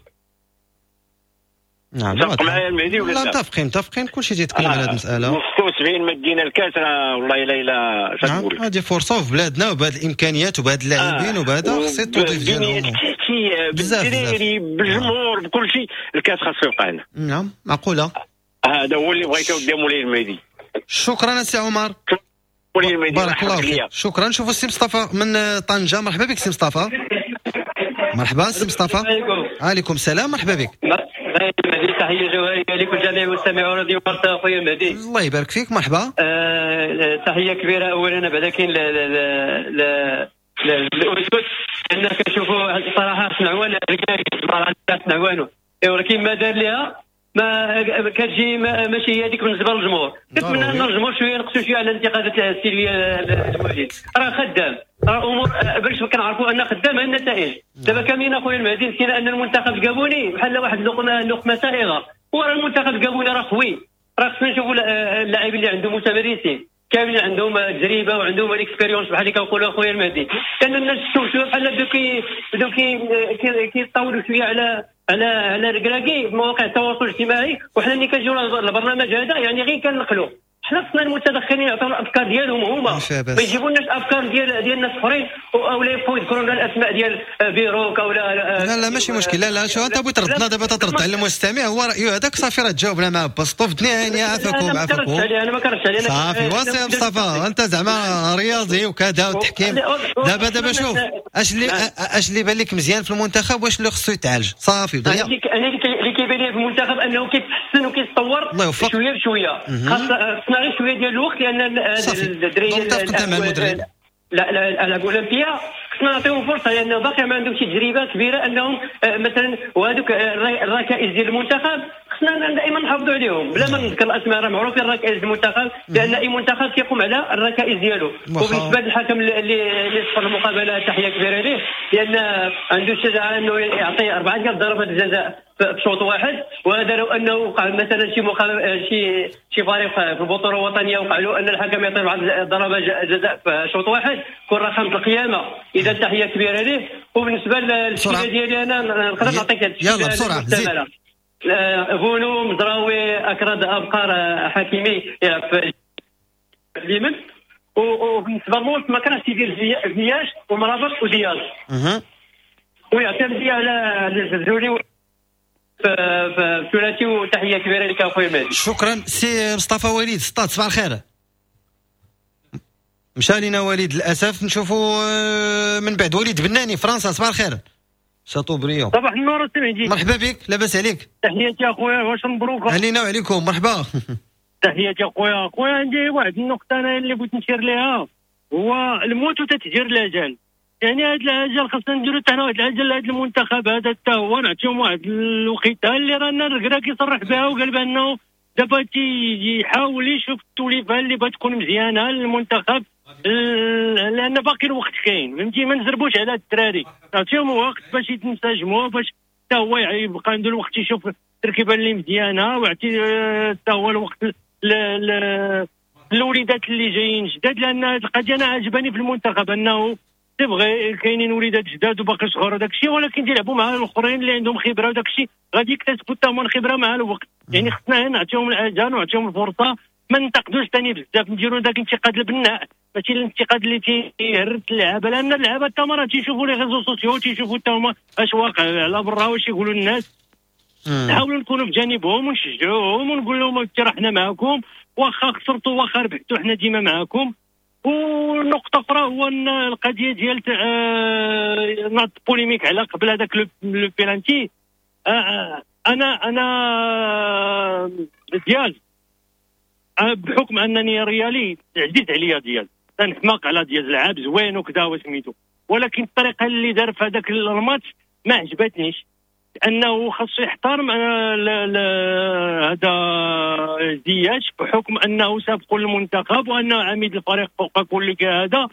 نعم متفق معايا المهدي ولا لا؟ متفقين كلشي تيتكلم على هذه المساله. من 76 ما دينا الكاس راه والله الا شنقول. هذه فرصه في بلادنا وبهذه الامكانيات وبهذه اللاعبين وبهذا خصو التوظيف ديالهم بالدراري بالجمهور بكل شيء. الكاس خاصو يبقى هنا. نعم معقوله. هذا هو اللي بغيته قدام مولاي المهدي. شكرا سي عمر. بارك الله فيك. شكرا. نشوفوا السي مصطفى من طنجه. مرحبا بك سي مصطفى. مرحبا سي مصطفى. عليكم السلام. مرحبا بك. تحيه جوهريه لكل جميع مستمعي راديو مرسى اخويا المهدي. الله يبارك فيك. مرحبا. تحيه كبيره اولا بعدا كاين الاسود انا كنشوفوا الصراحه سنعوان سنعوانو ولكن ما دار لها ما كتجي ماشي هي هذيك بالنسبه للجمهور. كنتمنى ان الجمهور شويه نقصوا شويه على الانتقادات السلبيه الوالد. راه خدام راه امور باش كنعرفوا ان خدام هي النتائج. دابا كاملين اخويا المهدي نسينا ان المنتخب الجابوني بحال واحد لقمه سائغه. وراه المنتخب الجابوني راه خوي. راه خصنا نشوفوا اللاعبين اللي عندهم متمرسين كاملين عندهم تجربه وعندهم الاكسبيريونس بحال اللي كنقولوا اخويا المهدي. كان الناس شويه بحال كيطاولوا شويه على الكراكي في مواقع التواصل الاجتماعي، وحنا اللي كنجيو البرنامج هذا يعني غير كننقلوا. حنا خصنا المتدخلين يعطيو الافكار ديالهم هما، ما يجيبولناش افكار ديال الناس اخرين او لا يبقاو يذكروا لنا الاسماء ديال بيروك او لا ماشي مشكل. لا شو انت بغيت تردنا دابا ترد على المستمع هو رايه هذاك صافي راه تجاوبنا معاه بسطو في الدنيا. عافاكم انا ما كرهتش عليه صافي. واسي مصطفى انت زعما رياضي وكذا والتحكيم دابا شوف اش اللي بان لك مزيان في المنتخب واش اللي خصو يتعالج صافي. انا اللي كيبان لي في المنتخب انه كيتحسن وكيتطور شويه بشويه. خاصنا غير شويه ديال الوقت لان الدراري الاولمبيا خصنا نعطيهم فرصه لانه باقي ما عندهمش تجربه كبيره انهم مثلا وهذوك الركائز ديال المنتخب خصنا دائما نحافظوا عليهم بلا ما نذكر الاسماء. راه معروفين الركائز المنتخب لان اي منتخب كيقوم على الركائز ديالو. وبالنسبه للحكم اللي صفر المقابله تحيه كبيره ليه لان عنده الشجاعه انه يعطي 4 ضربات الجزاء في شوط واحد. وهذا لو انه وقع مثلا شي فريق في البطوله الوطنيه وقع له ان الحكم يعطي 4 ضربات جزاء في شوط واحد كون رقم القيامه. اذا تحيه كبيره ليه. وبالنسبه للشيء ديالي انا نقدر نعطيك يلا بسرعه بونو مزراوي اكراد ابقار حكيمي يلعب في اليمن. وبالنسبه للموت ما كانش يدير زياش ومرابط ودياز ويعتمد على الزولي في ثلاثي. وتحيه كبيره لك اخويا مهدي. شكرا سي مصطفى وليد سطات. صباح الخير. مشى لينا وليد للاسف. نشوفوا من بعد وليد بناني فرنسا. صباح الخير. شاطوبريو. صباح النور سيدي. مرحبا بك. لاباس عليك؟ تحياتي اخويا. واش مبروك علينا وعليكم. مرحبا. تحياتي اخويا. عندي واحد النقطه انا اللي بغيت نشير لها هو الموت وتتهجر الاجل. يعني هاد الاجل خاصنا نديرو حتى واحد الاجل لهاد المنتخب هذا حتى هو نعطيهم واحد الوقيته اللي رانا الركرا كيصرح بها وقال بانه دابا يحاول يشوف التوليفه اللي بغات تكون مزيانه للمنتخب لان باقي الوقت كاين فهمتي. ما نزربوش على الدراري نعطيهم وقت باش يتنسجموا باش حتى هو يبقى عنده الوقت يشوف التركيبه اللي مزيانه ويعطي حتى هو الوقت الوليدات اللي جايين جداد. لان هذه القضيه انا عجباني في المنتخب انه تبغي كاينين وليدات جداد وباقي صغار وداك الشيء ولكن يلعبوا مع الاخرين اللي عندهم خبره وداك الشيء غادي يكتسبوا حتى هما الخبره مع الوقت. يعني خصنا نعطيهم الاجال ونعطيهم الفرصه ما ننتقدوش ثاني بزاف نديروا داك الانتقاد البناء ماشي الانتقاد اللي تيهرد اللعابه لان اللعابه حتى هما تيشوفوا لي ريزو سوسيو تيشوفوا حتى هما اش واقع على برا واش يقولوا الناس. نحاولوا نكونوا بجانبهم ونشجعوهم ونقول لهم حنا معكم واخا خسرتوا واخا ربحتوا حنا ديما معكم. ونقطه اخرى هو ان القضيه ديال ناض بوليميك على قبل هذاك لو بيلانتي انا ديال بحكم انني ريالي عزيز عليا ديال تنحماق على ديال لعاب زوين وكذا وسميتو، ولكن الطريقه اللي دار في هذاك الماتش ما عجبتنيش، انه خاصو يحترم هذا زياش بحكم انه سابق المنتخب وانه عميد الفريق فوق كل هذا.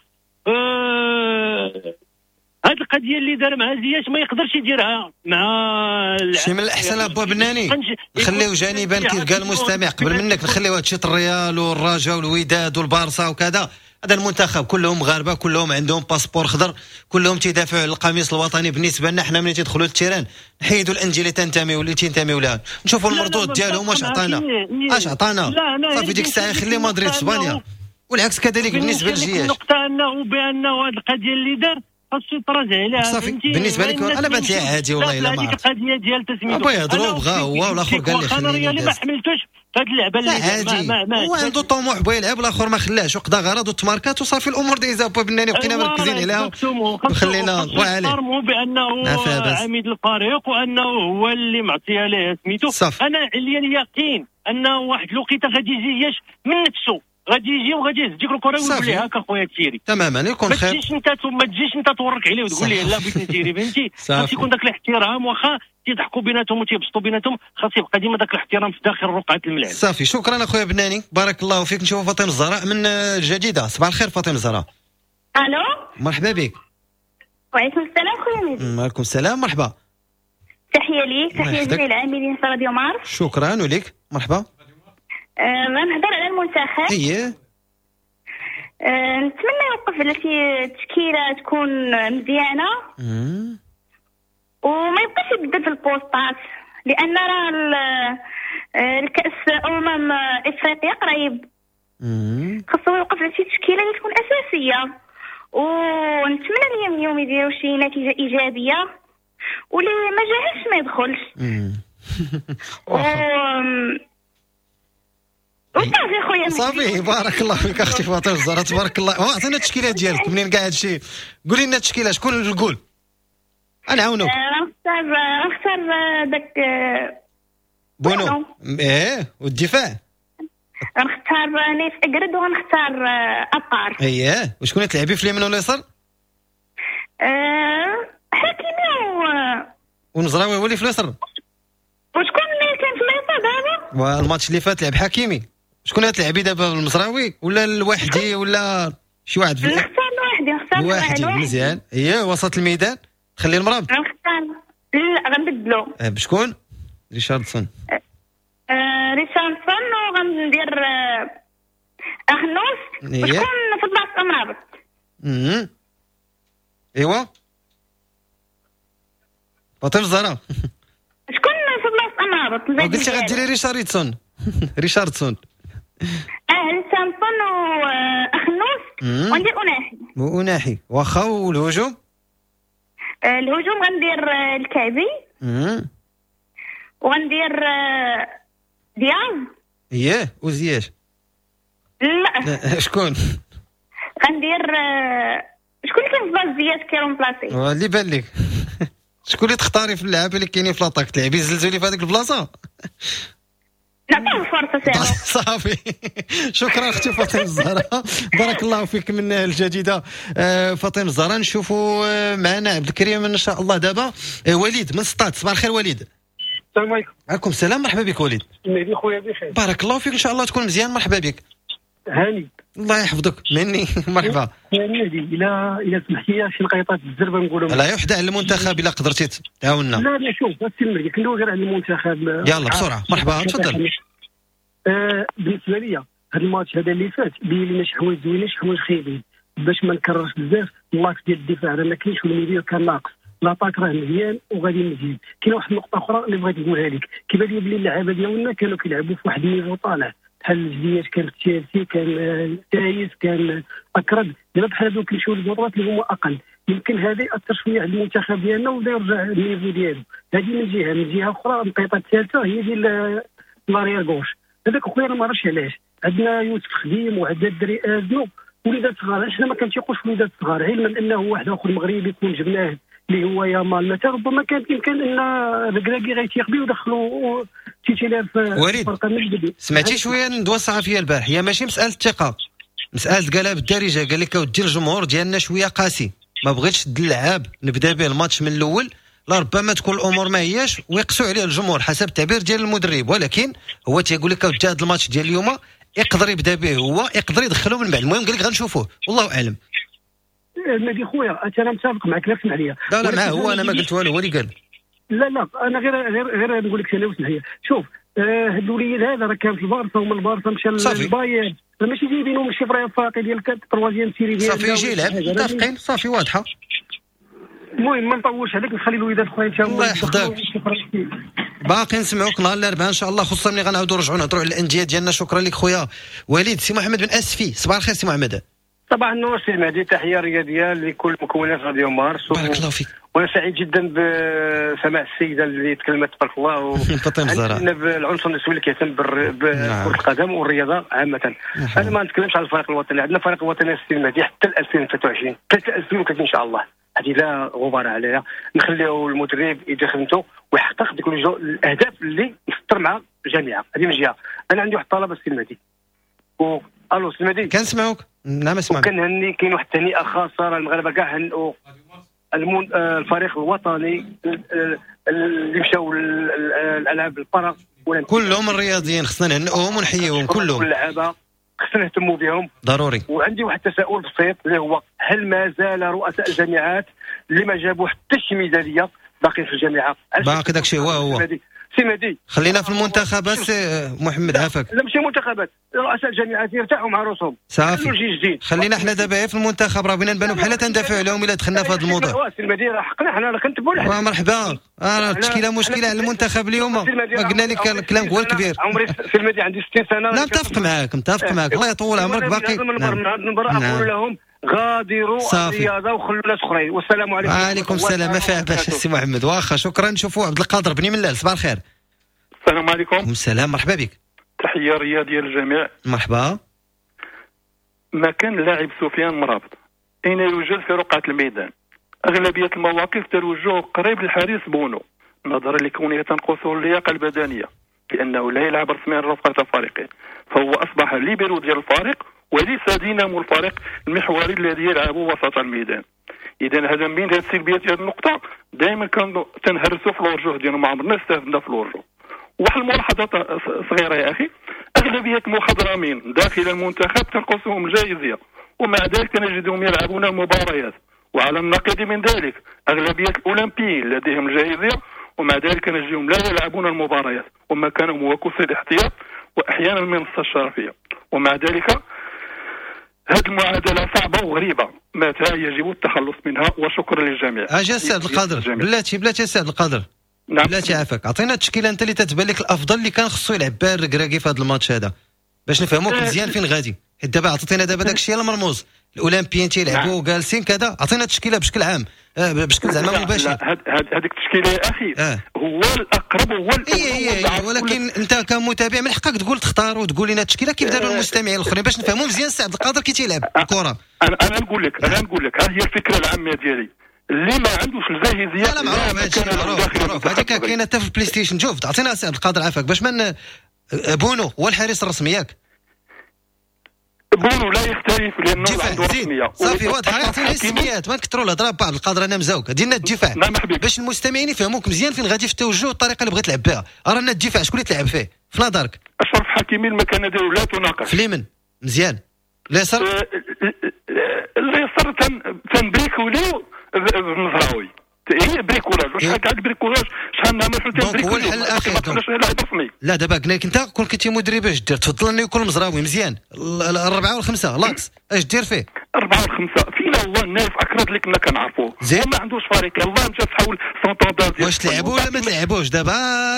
هذه القضيه اللي دار مع زياش ما يقدرش يديرها مع شي من الاحسن ابو بناني نخليو جانبا كيف قال المستمع قبل منك، نخليو هادشي الريال والرجاء والوداد والبارسا وكذا. هذا المنتخب كلهم مغاربه، كلهم عندهم باسبور خضر، كلهم تيدافعوا على القميص الوطني. بالنسبه لنا حنا ملي تيدخلوا للتيران نحيدوا الانديه اللي تنتميو اللي تنتميو لها، نشوفوا المردود ديالهم واش عطانا صافي. ديك الساعه خلي مدريد اسبانيا، والعكس كذلك بالنسبه للجياش. النقطه انه بانه هذه القضيه اللي دار خاصو يتراجع عليها صافي. بالنسبه لك انا بانت لي عادي والله الا ما عرفت القضيه ديال تسميتو ابا يهضروا بغا هو والاخر قال لي خليني ما حملتوش هاد اللعبه اللي هو عنده طموح بغى يلعب، الاخر ما خلاش وقضى غرض وتماركات وصافي الامور دايزه بناني وبقينا مركزين عليها وخلينا نحترموا بانه عميد الفريق وانه هو اللي معطيها ليه سميتو. انا عليا اليقين انه واحد الوقيته غادي يجي من نفسه، غادي يجي وغادي يهز ديك الكره ويقول لي هاكا خويا تيري تماما يكون خير. ما تجيش انت تورك عليه وتقول لي لا بغيت نتيري فهمتي. خاص يكون داك الاحترام، واخا تيضحكوا بيناتهم وتيبسطوا بيناتهم، خاص يبقى ديما داك الاحترام في داخل رقعه الملعب. صافي شكرا اخويا بناني بارك الله فيك. نشوفوا فاطمه الزهراء من الجديده. صباح الخير فاطمه الزهراء. الو مرحبا بك. وعليكم السلام خويا ميدي. وعليكم السلام مرحبا. تحيه ليك، تحيه لجميع العاملين في راديو مارس. شكرا وليك مرحبا. غنهضر على المنتخب. نتمنى يوقف على شي تشكيله تكون مزيانه وما يبقاش يبدل في البوستات، لان راه الكاس افريقيا قريب. خاصو يوقف على شي تشكيله اللي تكون اساسيه، ونتمنى اليوم يديروا شي نتيجه ايجابيه واللي ما جاهزش ما يدخلش. وصافي خويا صافي بارك الله فيك اختي فاطمه الزهراء تبارك الله. عطينا التشكيله ديالك منين قاعد شي، قولي لنا التشكيله شكون اللي نقول انا عاونوك. نختار داك بونو والدفاع غنختار نيف اقرد وغنختار ابقار. وشكون تلعبي في اليمين واليسار؟ حكيمي ونزراوي هو اللي في اليسار. وشكون اللي كان في اليسار دابا؟ والماتش اللي فات لعب حكيمي. شكون تلعبي دابا المزراوي ولا الوحدي ولا شي واحد في نختار الوحدي مزيان. وسط الميدان خلي المراب. لا غنبدلو بشكون؟ ريشاردسون وغندير اخنوس. وشكون في البلاصه مرابط؟ ايوا فاطمه الزهراء شكون في بلاصه مرابط؟ قلتي غديري ريشاردسون ريشاردسون واخنوس وندير اناحي واخا. والهجوم غندير الكعبي وغندير دياز. وزياش لا شكون غندير شكون اللي كان في بلاصه زياش كيرون بلاصي اللي بان لك. شكون اللي تختاري في اللعابه اللي كاينين في لاطاك تلعبي زلزولي في هذيك البلاصه؟ نعطيه فرصه صافي شكرا اختي فاطمه الزهراء بارك الله فيك من الجديده. فاطمه الزهراء نشوفوا معنا عبد الكريم ان شاء الله دابا. وليد من سطات. صباح الخير وليد. السلام عليكم. وعليكم السلام مرحبا بك وليد. مهدي خويا بخير. بارك الله فيك ان شاء الله تكون مزيان. مرحبا بك. هاني الله يحفظك مني. مرحبا يا مهدي. الى سمحتي لي شي نقيطات الزربه نقولوا لا يحدى على المنتخب الا قدرتي تعاوننا. لا شوف بس المهدي كندوي غير على المنتخب. يلا بسرعه. مرحبا تفضل. بالنسبه لي هذا الماتش هذا اللي فات بين لنا شي حوايج زوينين شي حوايج خايبين باش ما نكررش بزاف. اللاكس ديال الدفاع راه ما كاينش والميديا كان ناقص. لاطاك راه مزيان وغادي مزيان. كاينه واحد النقطه اخرى اللي بغيت نقولها لك. كيبان لي بلي اللعابه ديالنا كانوا كيلعبوا في واحد النيفو طالع بحال الجديات كان في تشيلسي كان تايس كان اكرد. دابا بحال هذوك اللي شويه البطولات اللي هما اقل يمكن هذا ياثر شويه على المنتخب ديالنا وبدا يرجع النيفو ديالو. هذه من جهه اخرى النقيطه الثالثه هي ديال لاريير غوش. هذاك خويا ما عرفتش علاش عندنا يوسف خديم وعندنا الدري ازنو وليدات صغار. حنا ما كنتيقوش في وليدات صغار علما انه واحد اخر مغربي يكون جبناه اللي هو يامال مثلا ربما كان يمكن ان الكراكي غيتيق بيه ودخلوا تيتيلار في الفرقه من جديد. سمعتي شويه ندوه الصحفيه البارح، هي ماشي مساله الثقه، مساله قالها بالدارجه، قال لك اودي الجمهور ديالنا شويه قاسي، ما بغيتش اللعاب نبدا به الماتش من الاول، لا ربما تكون الامور ما هياش ويقسوا عليه الجمهور حسب التعبير ديال المدرب، ولكن هو تيقول لك اودي هذا الماتش ديال اليوم يقدر يبدا به هو، يقدر يدخله من بعد، المهم قال لك غنشوفوه والله اعلم. نادي خويا انا متفق معك، لا اسمح لي. لا معاه هو، انا ما قلت والو، هو اللي قال. لا انا غير نقول لك انا واسمح لي. شوف هذا الوليد هذا راه كان في البارسا ومن البارسا مشى للبايرن، ماشي جايبينه من شي فريق فاقي ديال التروازيام سيري ديال صافي يجي يلعب، متفقين صافي واضحه. المهم ما نطولش عليك، نخلي الوليدات الاخرين حتى هما الله يحفظك. باقي نسمعوك نهار الاربعاء ان شاء الله، خصوصا ملي غنعاودوا نرجعوا نهضروا على الانديه ديالنا. شكرا لك خويا وليد. سي محمد بن اسفي، صباح الخير سي محمد. صباح النور سي مهدي، تحيه رياضيه لكل مكونات راديو مارس. بارك الله فيك. وانا سعيد جدا بسماع السيده اللي تكلمت تبارك الله عندنا بالعنصر النسوي اللي كيهتم بكره القدم والرياضه عامه. انا ما نتكلمش على الفريق الوطني، عندنا فريق وطني سي مهدي حتى 2023 حتى 2030 ان شاء الله، هذه لا غبار عليها. نخليو المدرب يدير خدمته ويحقق ديك الاهداف اللي يفطر مع الجامعه. هذه من جهه. انا عندي واحد الطلب سي مهدي. الو سي مهدي كنسمعوك. نعم اسمعك. كنهني كاين واحد التهنئه خاصه، راه المغاربه كاع هنئوا الفريق الوطني اللي مشاو الالعاب البارا كلهم الرياضيين، خصنا نهنئوهم ونحييهم كلهم. اللعابه خصنا نهتموا بهم ضروري. وعندي واحد التساؤل بسيط اللي هو هل ما زال رؤساء الجامعات اللي ما جابوا حتى شي ميداليه باقي في الجامعه؟ باقي داكشي هو سي مهدي. خلينا في المنتخبات محمد عافاك. لا ماشي منتخبات، رؤساء الجامعات يرتاحوا مع روسهم صافي. خلينا حنا دابا في المنتخب، راه بغينا نبانوا بحال تندافعوا عليهم الا دخلنا في هذا الموضوع. سي مهدي راه حقنا حنا كنتبعوا الحديث. مرحبا. التشكيله مشكله على المنتخب اليوم، ما قلنا لك الكلام هو الكبير. عمري سي مهدي عندي 60 سنه. لا متفق معاك الله يطول عمرك. باقي نقول لهم غادروا الرياضه وخلوا ناس اخرين. والسلام عليكم. وعليكم السلام. ما فيها باش السي محمد. واخا شكرا. نشوفوا عبد القادر بني ملال، صباح الخير. السلام عليكم. السلام، مرحبا بك. تحيه رياضيه للجميع. مرحبا. مكان اللاعب سفيان مرابط اين يوجد في رقعه الميدان؟ اغلبيه المواقف توجه قريب للحارس بونو نظرا لكونه تنقصه اللياقه البدنيه، لانه لا يلعب رسميا رفقه فريقه، فهو اصبح ليبرو ديال الفريق وليس دينامو الفريق المحوري الذي يلعب وسط الميدان. اذا هذا من هذه السلبيات هذه النقطه دائما كانوا تنهرسوا في الوجوه ديالهم، ما عمرنا استفدنا في الوجوه. واحد الملاحظه صغيره يا اخي، اغلبيه المخضرمين داخل المنتخب تنقصهم الجائزيه ومع ذلك نجدهم يلعبون المباريات، وعلى النقيض من ذلك اغلبيه الاولمبيين لديهم الجائزيه ومع ذلك نجدهم لا يلعبون المباريات ومكانهم هو كرسي الاحتياط واحيانا المنصه الشرفيه. ومع ذلك هذه المعادله صعبه وغريبه، متى يجب التخلص منها؟ وشكرا للجميع. اجا السي عبد القادر، بلاتي السي عبد القادر. نعم بلاتي عافاك، عطينا التشكيله انت اللي تتبان لك الافضل اللي كان خصو يلعب بها الركراكي في هذا الماتش هذا باش نفهموك مزيان فين غادي. حيت دابا عطيتينا دابا داك الشيء المرموز، الاولمبيين تيلعبوا جالسين كذا، عطينا التشكيله بشكل عام بشكل زعما مباشر. هذيك التشكيله يا اخي هو الاقرب هو ولكن انت كمتابع من حقك تقول تختار وتقول لنا التشكيله كيف داروا المستمعين الاخرين باش نفهموا مزيان السي عبد القادر كي تيلعب الكره. انا نقول لك ها هي الفكره العامه ديالي اللي ما عندوش الجاهزيه. لا معروف هذيك كاينه حتى في البلاي ستيشن. شوف عطينا السي عبد القادر عافاك باش من بونو هو الحارس الرسمي ياك. بونو لا يختلف لانه عنده رسميه صافي واضح. عطينا السميات ما نكثروا الهضره بعض القادر. انا مزوق ديالنا الدفاع باش المستمعين يفهموك مزيان فين غادي في التوجه والطريقه اللي بغيت تلعب بها. رانا الدفاع شكون اللي تلعب فيه في نظرك؟ اشرف حكيمي المكانه ديالو لا تناقش. في اليمين مزيان، اليسار اليسار تنبريكوليو المزراوي هي بريكولاج. واش كاع البريكولاج شحال من عام دونك هو الحل الاخير. لا دابا قلنا لك انت كون كنتي مدرب اش دير؟ تفضل انه يكون مزراوي مزيان. الربعه والخمسه لاكس اش دير فيه؟ 4 و5 فينا الله النايف اكرد لك كنا كنعرفوه ما عندوش فريق. الله مشى تحول سونطونداز. واش تلعبوا ولا ما تلعبوش دابا؟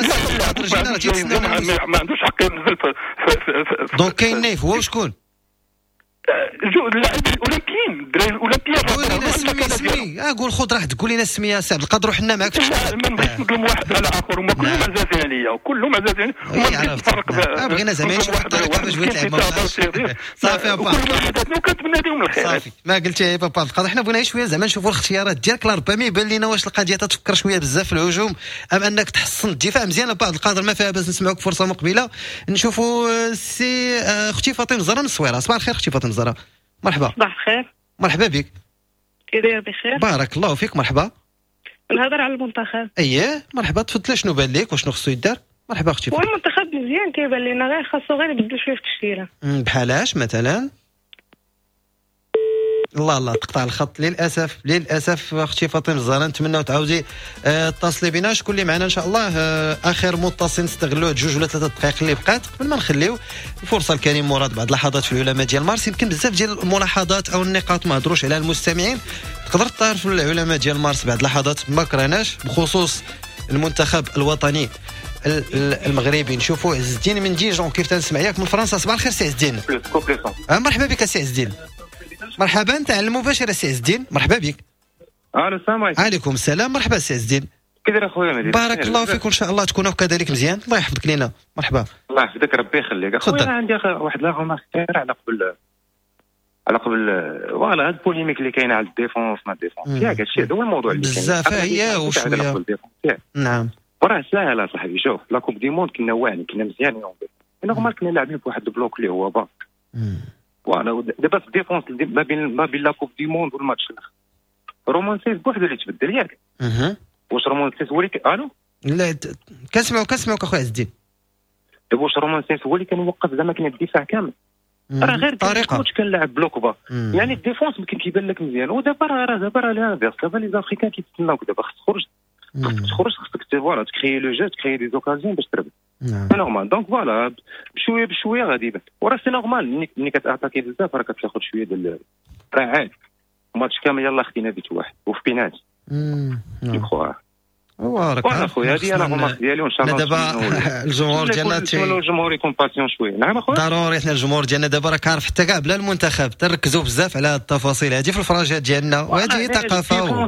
ما عندوش حق ينزل في دونك كاين نايف هو وشكون؟ اللاعبين الاولمبيين الدراري الاولمبيين. قول لنا اسمي قول خذ راحتك قول لنا السميه سي عبد القادر وحنا معاك. ما نبغيش نظلم واحد على اخر وما كلهم عزازين عليا. اساسيه وكلهم عزازين بغينا زعما نشوفوا الطريقه باش بغيت تلعب صافي وكنتمنى لهم الخير. صافي ما قلتي يا بابا القاضي، حنا بغينا شويه زعما نشوفوا الاختيارات ديالك، ربما يبان لنا واش القضيه تفكر شويه بزاف في الهجوم ام انك تحسن الدفاع مزيان. بعض القادر ما فيها باس نسمعوك فرصه مقبله نشوفوا سي اختي فاطمه الزهراء من الصويره. صباح الخير اختي فاطمه الزهراء. مرحبا. صباح الخير. مرحبا بك. كي داير بخير؟ بارك الله فيك. مرحبا. نهضر على المنتخب. اييه مرحبا، تفضل. شنو بان لك وشنو خصو يدار؟ مرحبا اختي. هو المنتخب مزيان كيبان لنا، غير خاصو غير يبدلوا شويه في التشكيله. بحالاش مثلا؟ الله تقطع الخط للاسف اختي فاطمه الزهراء. نتمنى تعاودي اتصلي بنا. شكون اللي معنا ان شاء الله؟ اخر متصل نستغلوه 2 ولا 3 دقائق اللي بقات قبل ما نخليو الفرصه لكريم مراد بعد لحظات في العلماء ديال مارس. يمكن بزاف ديال الملاحظات او النقاط ما هضروش عليها المستمعين، تقدر تعرفوا العلماء ديال مارس بعد لحظات ما كرهناش بخصوص المنتخب الوطني المغربي. نشوفوا عز الدين من ديجون كيف تنسمع ياك من فرنسا. صباح الخير سي عز الدين. مرحبا بك سي عز الدين. مرحبا انت على المباشر سي عز الدين. مرحبا بك. السلام عليكم. عليكم السلام. مرحبا سي عز الدين. كي داير اخويا مهدي؟ بارك الله فيك وان شاء الله تكونوا كذلك مزيان. الله يحفظك لينا. مرحبا. الله يحفظك ربي يخليك اخويا. انا عندي واحد لا غومارك على قبل فوالا هاد البوليميك اللي كاينه على الديفونس ما الديفونس ياك هادشي هو الموضوع اللي كاين بزاف هي وشويه. نعم راه ساهل صاحبي. شوف لا كوب دي موند كنا واعرين كنا مزيانين، انا غومارك كنا لاعبين في واحد البلوك اللي هو باك فوالا. دابا في الديفونس ما بين لا كوب دي موند والماتش الاخر رومانسيز بوحدو اللي تبدل ياك. واش رومانسيز هو اللي الو لا كنسمعوك اخويا عز الدين. دابا واش رومانسيز هو اللي كان يوقف زعما كان الدفاع كامل؟ راه غير طريقه كان لاعب بلوك با يعني الديفونس يمكن كيبان لك مزيان. ودابا راه لافيرس. دابا لي زافريكان كيتسناوك دابا خصك تخرج خصك فوالا تكري لو جو تكري دي زوكازيون باش تربح. سي نورمال دونك فوالا بشويه غادي يبان. وراه سي نورمال ملي كتاتاكي بزاف راه كتاخذ شويه ديال راه عاد ماتش كامل يلاه خدينا بيت واحد وفي بينات يخوا وارك اخويا. هذه انا غومارك ديالي وان شاء الله دابا الجمهور ديالنا الجمهور يكون باسيون شويه. نعم اخويا ضروري. حنا الجمهور ديالنا دابا راه كعرف حتى كاع بلا المنتخب تركزوا بزاف على التفاصيل هذه في الفراجات ديالنا وهذه ثقافه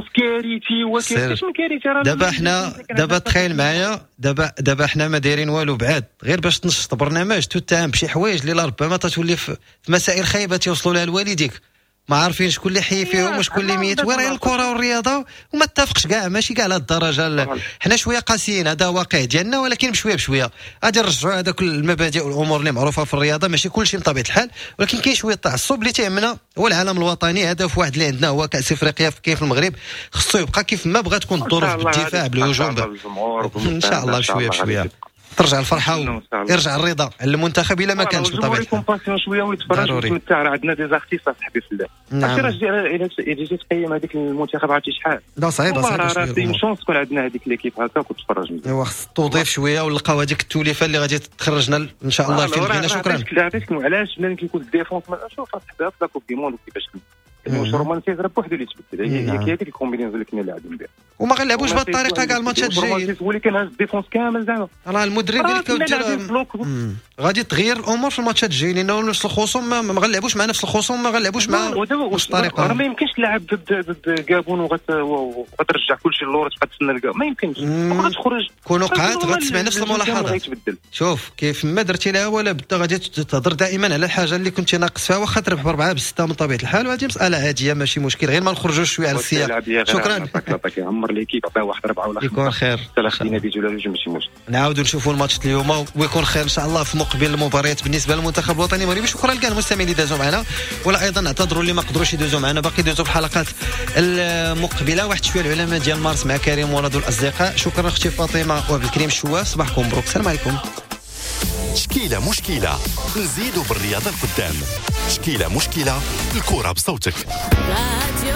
دابا تخيل معايا دابا حنا ما دايرين والو بعاد غير باش تنشط برنامج تتهم بشي حوايج اللي ربما تولي في مسائل خايبه توصلوا لها لوالديك ما عارفين شكون اللي حي فيهم وشكون اللي ميت. وراه الكره والرياضه وما اتفقش كاع ماشي كاع لهاد الدرجه. حنا شويه قاسيين هذا واقع ديالنا ولكن بشويه غادي نرجعوا هذاك المبادئ والامور اللي معروفه في الرياضه. ماشي كلشي بطبيعه الحال ولكن كاين شويه التعصب اللي تيهمنا هو العالم الوطني. هدف واحد اللي عندنا هو كاس افريقيا كاين في المغرب خصو يبقى كيف ما بغات تكون الظروف بالدفاع بالهجوم ان شاء الله بشويه ترجع الفرحه ويرجع الرضا المنتخب الا ما كانش بطبيعه الحال. يكون شويه ويتفرج ويتمتع. راه عندنا دي زارتيست صاحبي في الله. نعم. الا جيت تقيم هذيك المنتخب عرفتي شحال. لا صعيبه راه دي شونس تكون عندنا هذيك ليكيب هكاك وتفرج مزيان. ايوا خص توظيف شويه ونلقاو هذيك التوليفه اللي غادي تخرجنا ان شاء الله فين بغينا. شكرا. عرفتك علاش ملي كيكون الديفونس شوف صاحبي في كوب دي موند كيفاش واش رومانسيز راه بوحدو اللي تبدل هي هذيك الكومبينيزون اللي كنا لاعبين بها وما غنلعبوش بهذه الطريقه كاع الماتشات الجايين. هو اللي كان هاز الديفونس كامل زعما راه المدرب اللي غادي تغير الامور في الماتشات الجايين لانه نفس الخصوم ما غنلعبوش مع نفس الخصوم ما غنلعبوش مع نفس الطريقه. راه ما يمكنش تلعب ضد غابون وغترجع كلشي للور تبقى تسنى ما يمكنش. غتخرج كون وقعات غتسمع نفس الملاحظات. شوف كيف ما درتي لها ولا بدا غادي تهضر دائما على الحاجه اللي كنتي ناقص فيها واخا تربح ب4 ب6 من طبيعه الحال وهذه مساله عاديه ماشي مشكل غير ما نخرجوش شويه على السياق. شكرا. عمر ليكيب عطاه واحد 4 ولا 5 يكون خير. خدينا بيت ولا جوج ماشي مشكل. نعاودوا نشوفوا الماتش اليوم ويكون خير ان شاء الله في مقبل المباريات بالنسبه للمنتخب الوطني المغربي. شكرا لكاع المستمعين اللي دازوا معنا ولا ايضا نعتذروا اللي ما قدروش يدوزوا معنا باقي يدوزوا في الحلقات المقبله. واحد شويه العلماء ديال مارس مع كريم وراد والاصدقاء. شكرا اختي فاطمه وعبد الكريم الشواف. صباحكم مبروك. السلام عليكم. شكيلة مشكلة نزيدوا بالرياضة القدام. شكيلة مشكلة الكرة بصوتك.